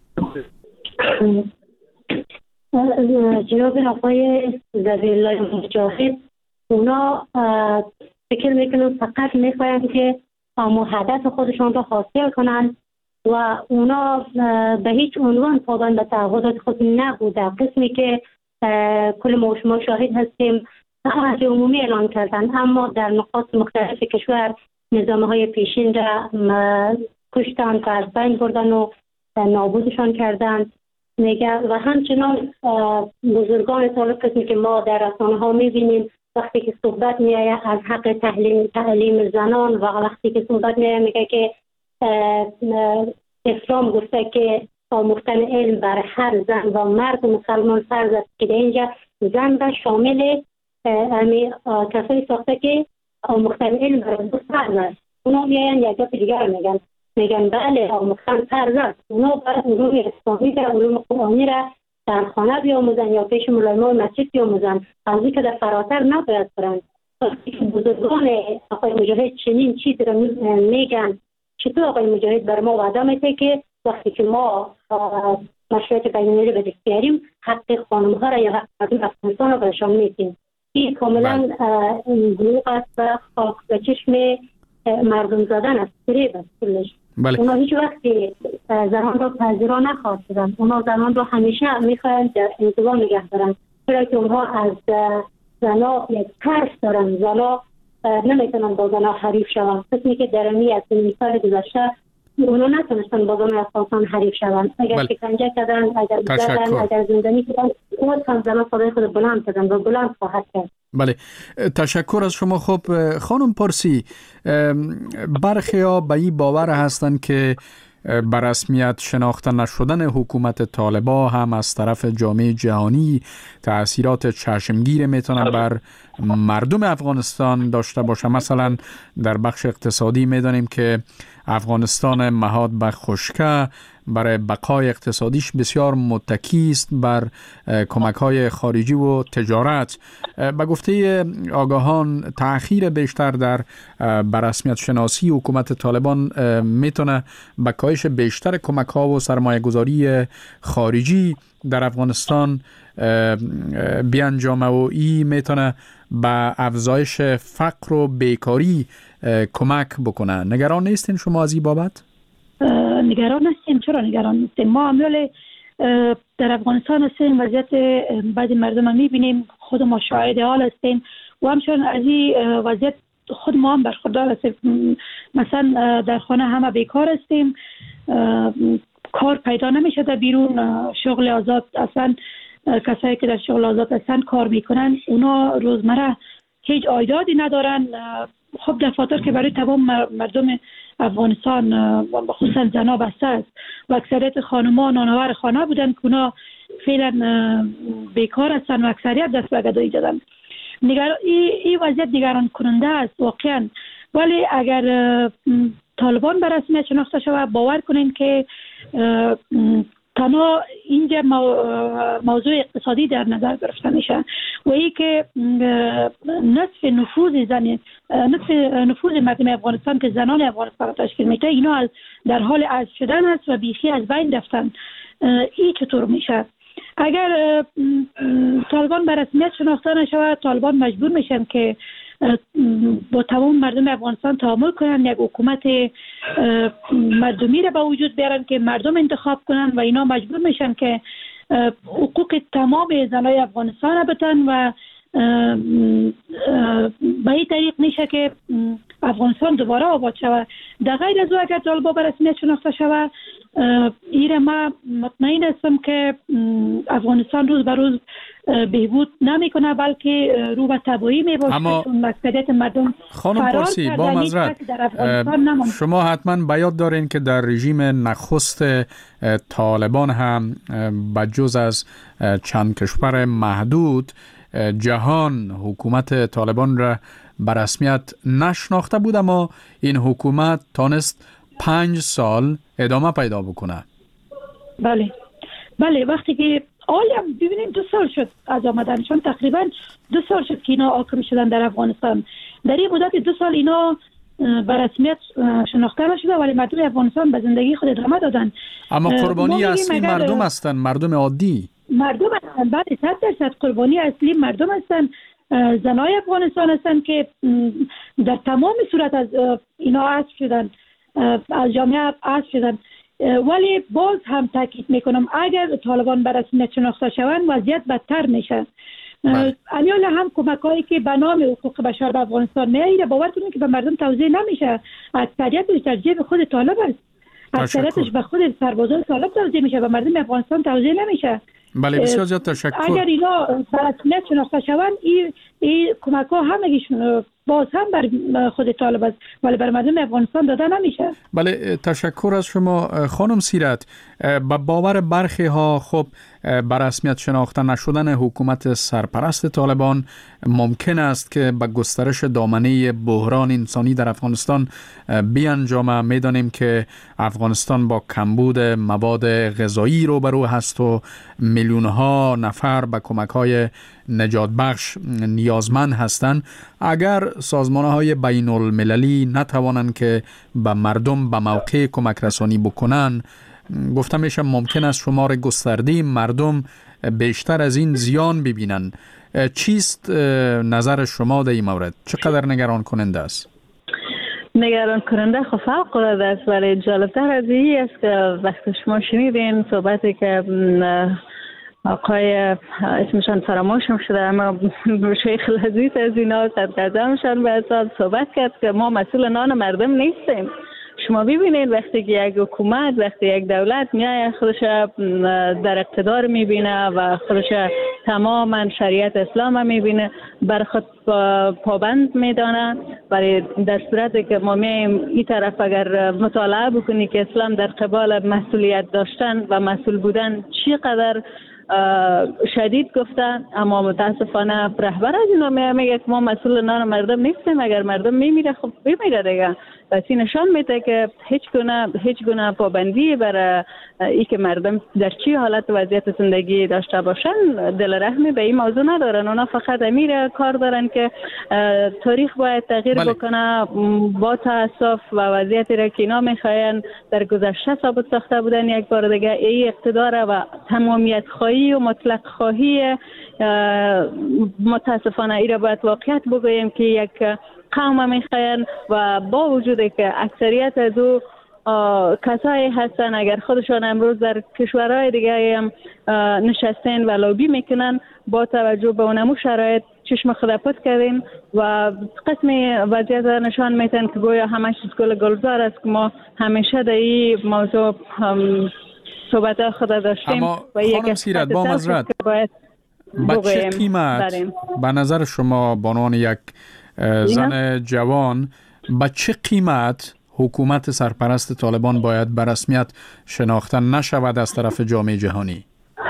جناب آقای ذبیح‌الله مجاهد اونا فکر میکنم فقط میخواین که هدف خودشان را حاصل کنند و اونا به هیچ عنوان پابند به تعهدات خود نبوده. قسمی که کل ما شما شاهد هستیم از عمومی اعلان کردن، اما در نقاط مختلف کشور نظام های پیشین را کشتن و از بین بردن و نابودشان کردن میگه. و همچنان بزرگان طالب قسمی که ما در رسانه ها میبینیم وقتی که صحبت میآید از حق تعلیم تعلیم زنان و وقتی که صحبت میآید میگه که اسلام گفته که آموختن علم بر هر زن و مرد مسلمان فرض است، که در اینجا زن را شامل امی کسایی ساخته که آموختن علم بر دو فرض است. اونا میآیند یک جا دیگر میگن میگن بله آموختن فرض است. اونا باید علوم اسلامی را علوم قرآنی را در خانه بیاموزن یا پیش مولایمان مسجد بیاموزن، از این که در فراتر نباید برند. وقتی که بزرگان آقای مجاهد چنین چیز را میگن، چطور آقای مجاهد بر ما وعده میده که وقتی که ما مشروعیت بین‌المللی به دست بیاریم حق خانم ها را یا حق مردم افغانستان را برشان میدیم؟ این کاملا دروغ است و خاک به چشم مردم زدن است، فریب است کلش. بله. اونا هیچ وقتی زنان را پذیرا نخواستن. اونا زنان را همیشه میخواهند در انزوا نگه دارن، چرا که اونها از زنا یک ترس دارن. زنا نمیتونن با زنا حریف شوند. قسمی که در امی از این سال گذشته اونا نتونستن با زنا افغانستان حریف شوند. اگر شکنجه کردن، اگر زدن، اگر زندانی کردن، خود هم زنا صدای خود بلند کردن و بلند خواهد کرد. بله تشکر از شما. خب خانم پارسی، برخی ها به این باور هستند که بر رسمیت شناخته نشدن حکومت طالبان هم از طرف جامعه جهانی تأثیرات چشمگیر میتونه بر مردم افغانستان داشته باشه. مثلا در بخش اقتصادی میدانیم که افغانستان مهاد به خشکه برای بقای اقتصادیش بسیار متکی است بر کمک‌های خارجی و تجارت. به گفته آگاهان تأخیر بیشتر در بررسمیت شناسی حکومت طالبان میتونه به کاهش بیشتر کمک‌ها و سرمایه‌گذاری خارجی در افغانستان بیانجامه و این میتونه به افزایش فقر و بیکاری کمک بکنه. نگران نیستین شما از این بابت؟ نگران هستیم. چرا نگران نیستیم؟ ما عمل در افغانستان هستیم، وضعیت بعضی مردم هم میبینیم، خود ما شاهد حال هستیم و همچنان از این وضعیت خود ما هم برخوردار هستیم. مثلا در خانه همه بیکار هستیم، کار پیدا نمیشه در بیرون، شغل آزاد اصلا کسایی که در شغل آزاد هستن کار میکنن اونا روزمره هیچ عایداتی ندارن. خب دفاتر که برای تمام مردم افغانستان و خصوصا زنها بسته است و اکثریت خانم‌ها نانآور خانه بودن که اونا فعلا بیکار هستن و اکثریت دست به گدایی دادن. نگران این وضعیت نگران کننده است واقعا. ولی اگر طالبان به رسمیت شناخته شود باور کنین که تنها اینجا موضوع اقتصادی در نظر گرفته میشه و ای که نصف نفوذ زن نصف نفوذ مردم افغانستان که زنان افغانستان را تشکیل میده اینا در حال عزل شدن است و بیخی از بین رفتن. این چطور میشه؟ اگر طالبان به رسمیت شناخته نشود طالبان مجبور میشن که با تمام مردم افغانستان تعامل کنن، یک حکومت مردمی را به وجود بیارن که مردم انتخاب کنن و اینا مجبور میشن که حقوق تمام زنای افغانستان را بدن و به این طریق میشه که افغانستان دوباره آباد شود. در غیر از او اگر طالبان به رسمیت شناخته شود ایره ما مطمئن هستم که افغانستان روز به روز بهبود نمیکنه بلکه رو به تباهی میباشه. اما چون اکثریت مردم خانم پارسی با معذرت شما حتما به یاد دارین که در رژیم نخست طالبان هم بجز از چند کشور محدود جهان حکومت طالبان را به رسمیت نشناخته بود، اما این حکومت تانست پنج سال ادامه پیدا بکنه. بله بله وقتی که آیا ببینیم دو سال شد از آمدنشان، تقریبا دو سال شد که اینا حاکم شدن در افغانستان. در این مدت دو سال اینا به رسمیت شناخته نشده ولی مردم افغانستان به زندگی خود ادامه دادن. اما قربانی اصلی مردم هستن، مردم عادی. مردم هستن، بعد صد درصد قربانی اصلی مردم هستن. زنای افغانستان هستن که در تمام صورت از اینا حذف شدن، از جامعه حذف شدن. ولی باز هم تاکید میکنم اگر طالبان به رسمیت شناخته شوند وضعیت بدتر میشه. امیال هم کمک هایی که به نام حقوق بشر به افغانستان میایره باور کنید که به مردم توزیع نمیشه. اکثریتش در جیب خود طالب است، اکثریتش به خود سربازان طالب توزیع میشه، به مردم افغانستان توزیع نمیشه. بله بسیار زیاد تشکر. اگر اینا به رسمیت شناخته شوند این این کمک ها همگیشون باز هم بر خود طالب است ولی بر مردم افغانستان داده نمیشه. بله تشکر از شما خانم سیرت. با باور برخی ها خب بر رسمیت شناخته نشدن حکومت سرپرست طالبان ممکن است که به گسترش دامنه بحران انسانی در افغانستان بیانجامه. میدانیم که افغانستان با کمبود مواد غذایی روبرو هست و میلیون ها نفر به کمک های نجات بخش نیازمند هستند. اگر سازمان های بین المللی نتوانند که به مردم به موقع کمک رسانی بکنن، گفتم میشه ممکن است شمار گسترده مردم بیشتر از این زیان ببینن. چیست نظر شما در این مورد؟ چقدر نگران کننده است؟ نگران کننده خب فوق العاده است ولی جالبتر از این است که وقتی شما شنیدین صحبتی که آقای اسمشان فراموشم شده اما شیخ لذیذ از اینا قدمشان به حساب صحبت کرد که ما مسئول نان مردم نیستیم. شما ببینید وقتی که یک حکومت وقتی یک دولت میاد خودش در اقتدار میبینه و خودش تماما شریعت اسلام میبینه بر خود پابند میدانه، ولی در صورتی که ما میایم این طرف اگر مطالعه بکنی که اسلام در قبال مسئولیت داشتن و مسئول بودن چقدر شدید گفتن، اما متاسفانه رهبر از اینا میگه که ما مسئول نان مردم نیستیم. اگر مردم میمیره خب بمیره دیگه. پس این نشان میده که هیچ گونه هیچ گونه پابندی برای ای که مردم در چی حالت وضعیت زندگی داشته باشن دل رحمی به این موضوع ندارن. اونا فقط امیر کار دارن که تاریخ باید تغییر بله. بکنه. با تاسف و وضعیتی را که اینا میخواین در گذشته ثابت ساخته بودن یک بار دیگه ای اقتدار و تمامیت خواهی و مطلق خواهی متاسفانه ای را باید واقعیت بگوییم که یک قوم میخواین و با وجودی که اکثریت از او کسایی هستن اگر خودشان امروز در کشورهای دیگه هم نشستین و لابی میکنن با توجه به اونمو شرایط چشم خود پت کردیم و قسمی وضعیت نشان میتن که گویا همش گل گلزار است که ما همیشه در این موضوع صحبت خود داشتیم. اما خانم سیرت با معذرت با چه قیمت به نظر شما به عنوان یک زن جوان با چه قیمت حکومت سرپرست طالبان باید به رسمیت شناخته نشود از طرف جامعه جهانی؟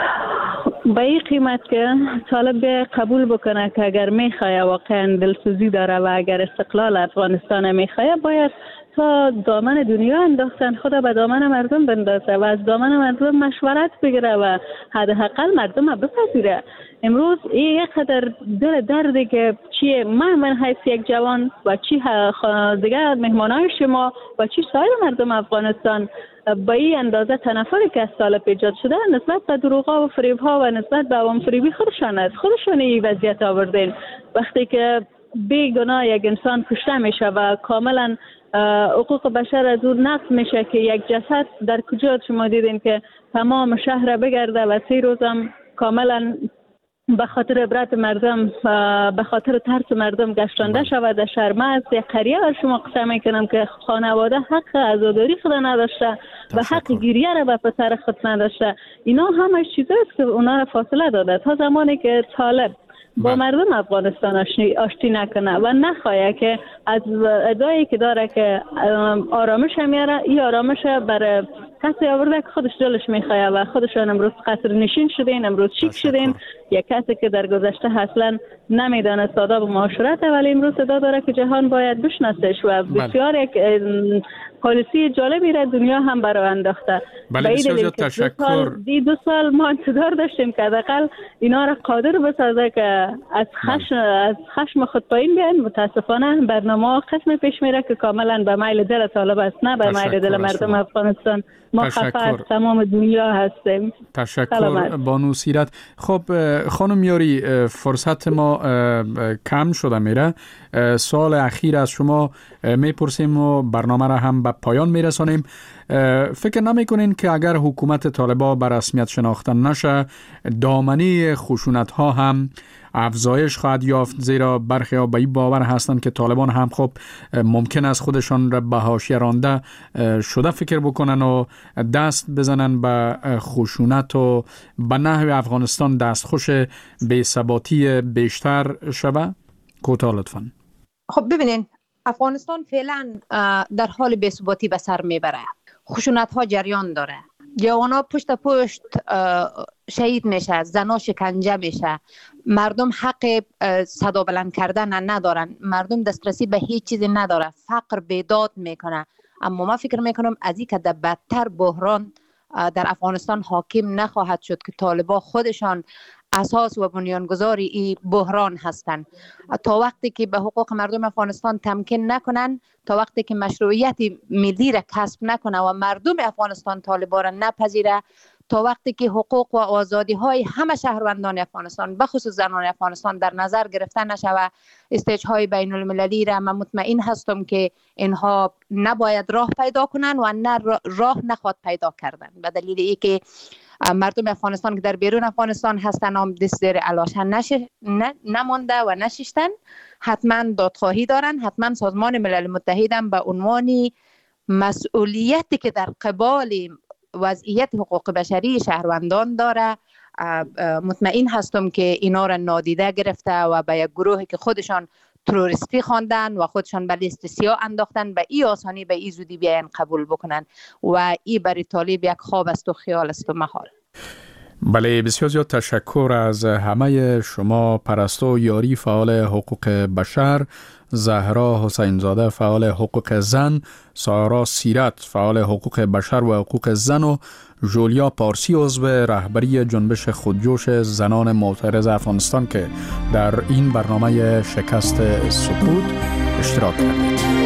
به این قیمت که طالب قبول بکنه که اگر میخواه واقعا دلسوزی داره و اگر استقلال افغانستان میخواه باید تا دامن دنیا انداختن خدا به دامن مردم بندازه و از دامن مردم مشورت بگیره و حداقل مردم بپذیره. امروز این یک قدر دل دردی که چی من من حیث یک جوان و چی دیگه مهمانای شما و چی سایر مردم افغانستان با این اندازه تنفری که از طالب ایجاد شده نسبت به دروغا و فریبها و نسبت به عوام فریبی خودشان است. خودشان این وضعیت آوردین. وقتی که بیگناه یک انسان کشته میشه و کاملا حقوق بشر از اون نقض میشه که یک جسد در کجا شما دیدین که تمام شهر بگرده و سه روزم کاملا به خاطر عبرت مردم، به خاطر ترس مردم گشتانده شود در شهر. من از یک قریه بر شما قصه میکنم که خانواده حق عزاداری خود نداشته و حق گریه را به پسر خود نداشته. اینا همش چیزاست که اونا را فاصله داده تا زمانی که طالب با مردم افغانستان آشتی, آشتی نکنه و نخواهی که از ادعایی که داره که آرامش میاره، این آرامش برای کسی آورده که خودش دلش میخواه و خودشان امروز قصر نشین شدین، امروز شیک شدین. یک کسی که در گذشته اصلا نمیدانست آداب و معاشرت، ولی امروز صدا داره که جهان باید بشناسش و بسیار یک پالیسی جالبی را دنیا هم برای انداخته. بله بسیار زیاد تشکر. دی دو سال ما انتظار داشتیم که حداقل اینا را قادر بسازه که از خشم از خشم خود پایین بیان. متاسفانه برنامه قسم پیش میره که کاملا به میل دل طالب است، نه به میل دل مردم افغانستان. ما خفه از تمام دنیا هستیم. تشکر بانو سیرت. خب خانم یاری، فرصت ما کم شده میره. سوال اخیر از شما میپرسیم و برنامه را هم به پایان میرسانیم. فکر نمی کنین که اگر حکومت طالبان به رسمیت شناخته نشه، دامنه خشونت ها هم افزایش خواهد یافت، زیرا برخی ها به این باور هستند که طالبان هم خب ممکن است خودشان را به حاشیه رانده شده فکر بکنن و دست بزنن به خشونت و به نحو افغانستان دستخوش بی‌ثباتی بیشتر شود. کوتاه لطفاً. خب ببینین، افغانستان فعلا در حال بی‌ثباتی به سر میبره. خشونت ها جریان داره، جوانا پشت پشت شهید میشه، زنا شکنجه میشه، مردم حق صدا بلند کردن ندارن، مردم دسترسی به هیچ چیزی نداره، فقر بیداد میکنه. اما ما فکر میکنم از این که در بدتر بحران در افغانستان حاکم نخواهد شد که طالبان خودشان اساس و بنیانگذاری این بحران هستند. تا وقتی که به حقوق مردم افغانستان تمکین نکنن، تا وقتی که مشروعیت ملی را کسب نکنه و مردم افغانستان طالبان را نپذیره، تا وقتی که حقوق و آزادی های همه شهروندان افغانستان به خصوص زنان افغانستان در نظر گرفته نشه و استیج های بین المللی را من مطمئن هستم که اینها نباید راه پیدا کنن و نه راه نخواد پیدا کردن، به دلیل اینکه مردم افغانستان که در بیرون افغانستان هستن هم دست زیر علاشه نشه نمانده و نشستن، حتما دادخواهی دارن. حتما سازمان ملل متحد هم به عنوان مسئولیتی که در قبال وضعیت حقوق بشری شهروندان داره، مطمئن هستم که اینا را نادیده گرفته و به یک گروهی که خودشان تروریستی خواندن و خودشان به لیست سیاه انداختن به این آسانی به این زودی بیاین قبول بکنن و این برای طالب یک خواب است و خیال است و محال. بله بسیار زیاد تشکر از همه شما. پرستو یاری فعال حقوق بشر، زهرا حسین زاده فعال حقوق زن، سارا سیرت فعال حقوق بشر و حقوق زن و جولیا پارسی عضو رهبری جنبش خودجوش زنان معترض افغانستان که در این برنامه شکست سکوت اشتراک کردید.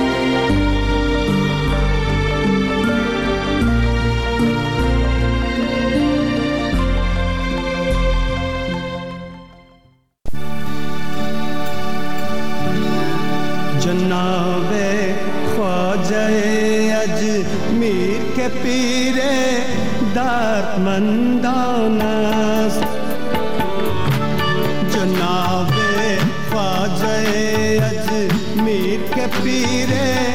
جناب خواجه اجمیر کے پیر دردمندان است، جناب خواجه اجمیر کے پیر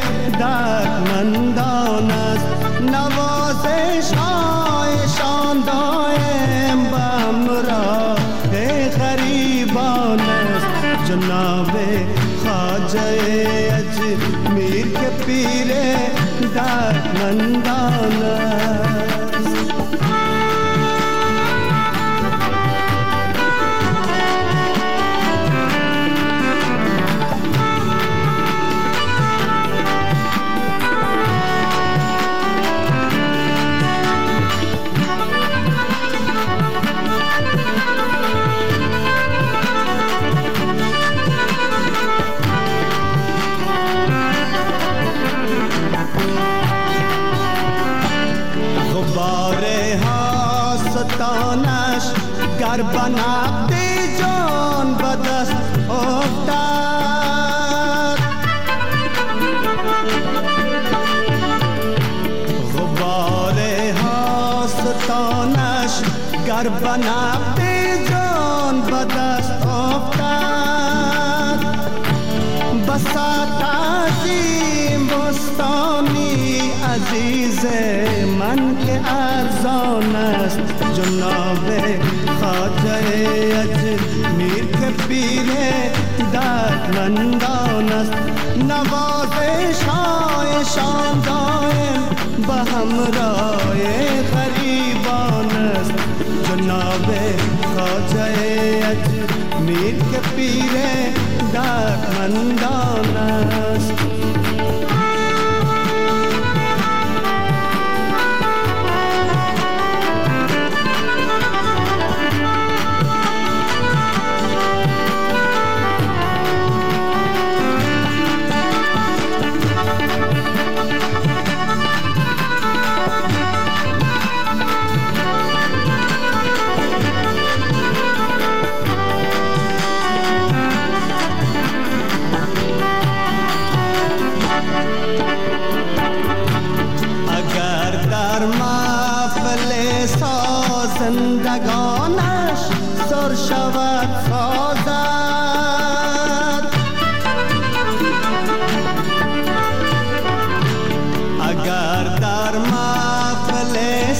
دردمندان است، نوازش هایشان دائم به همراه غریبان است، جناب خواجه اجمیر کے پیر دردمندان است. گر بنقد جان به دست افتد، غبار هاستانش گر بنقد جان جان به دست افتاد. بساط عظیم بستانی عزیز من که ارزان است، جناب خواجه اجمیر که پیر دردمندان است. نوازش هایشان دائم به همراه غریبان است، جناب خواجه اجمیر که پیر دردمندان است. زندگانش سر شود سازد، اگر در محفل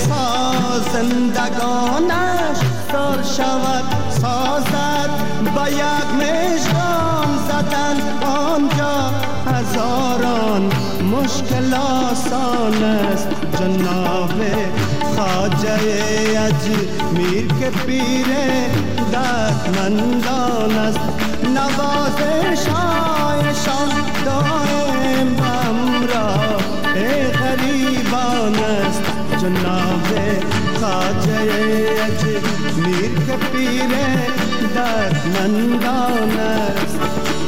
زندگانش سر شود سازد. با یک مژگان زدن آنجا هزاران مشکل آسان است، جناب خواجه اجمیر که پیر دردمندان است. نوازش هایشان دائم همراه غریبان است، جناب خواجه اجمیر که پیر دردمندان است.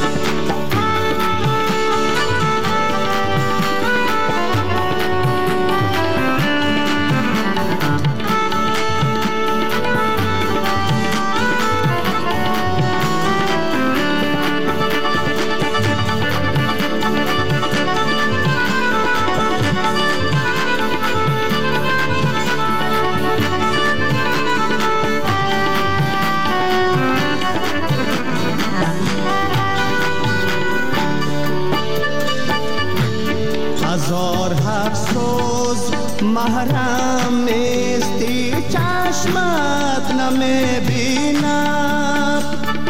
هزار افسوس محرم نیستی، چشمت نمیبیند.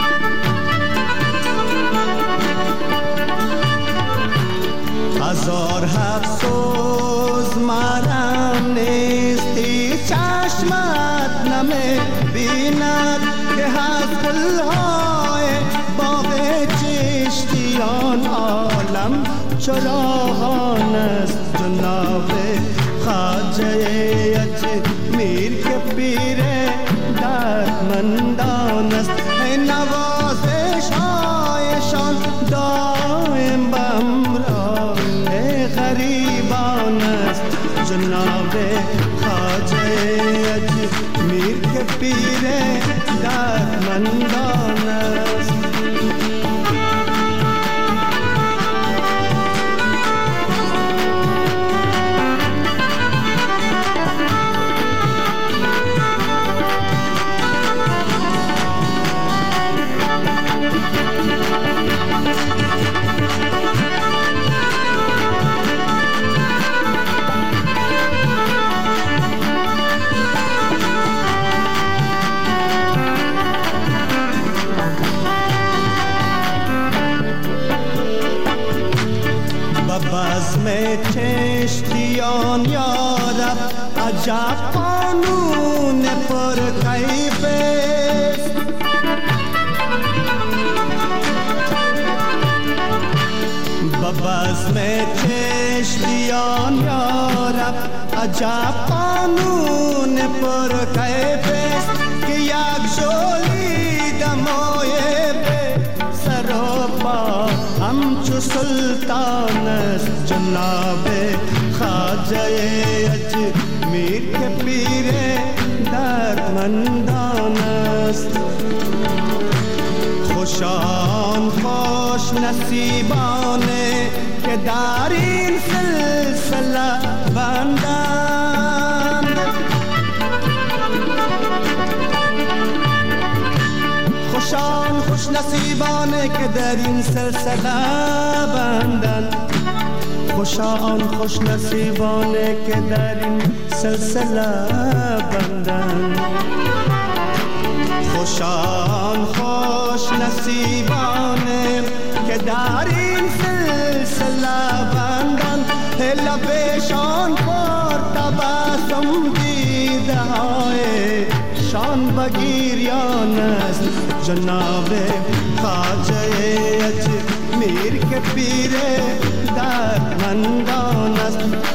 هزار افسوس محرم نیستی، چشمت نمیبیند که از گلهای باغ چشتیان عالم چراغان است، جناب خواجه اجمیر که پیر دردمندان است. نوازش هایشان دائم به همراه غریبان است، جناب خواجه اجمیر که پیر دردمندان است. بزم چشتیان یارب عجب قانون پر کیف است. بزم چشتیان یارب عجب قانون پر کیف است که یک جولی دمای سر و پا همچو سلطان است، جناب خواجه اجمیر که پیر دردمندان است. خوشان خوش نصیبانه که در این سلسله بندند، که در این سلسله بندن، خوشا آن خوش نصیبانه که در این سلسله بندن، خوشا آن خوش نصیبانه که در این سلسله بندن، لبشان پر تبسم دیده های شان بگیریان است، جناب خواجه اجمیر که پیر دردمندان است،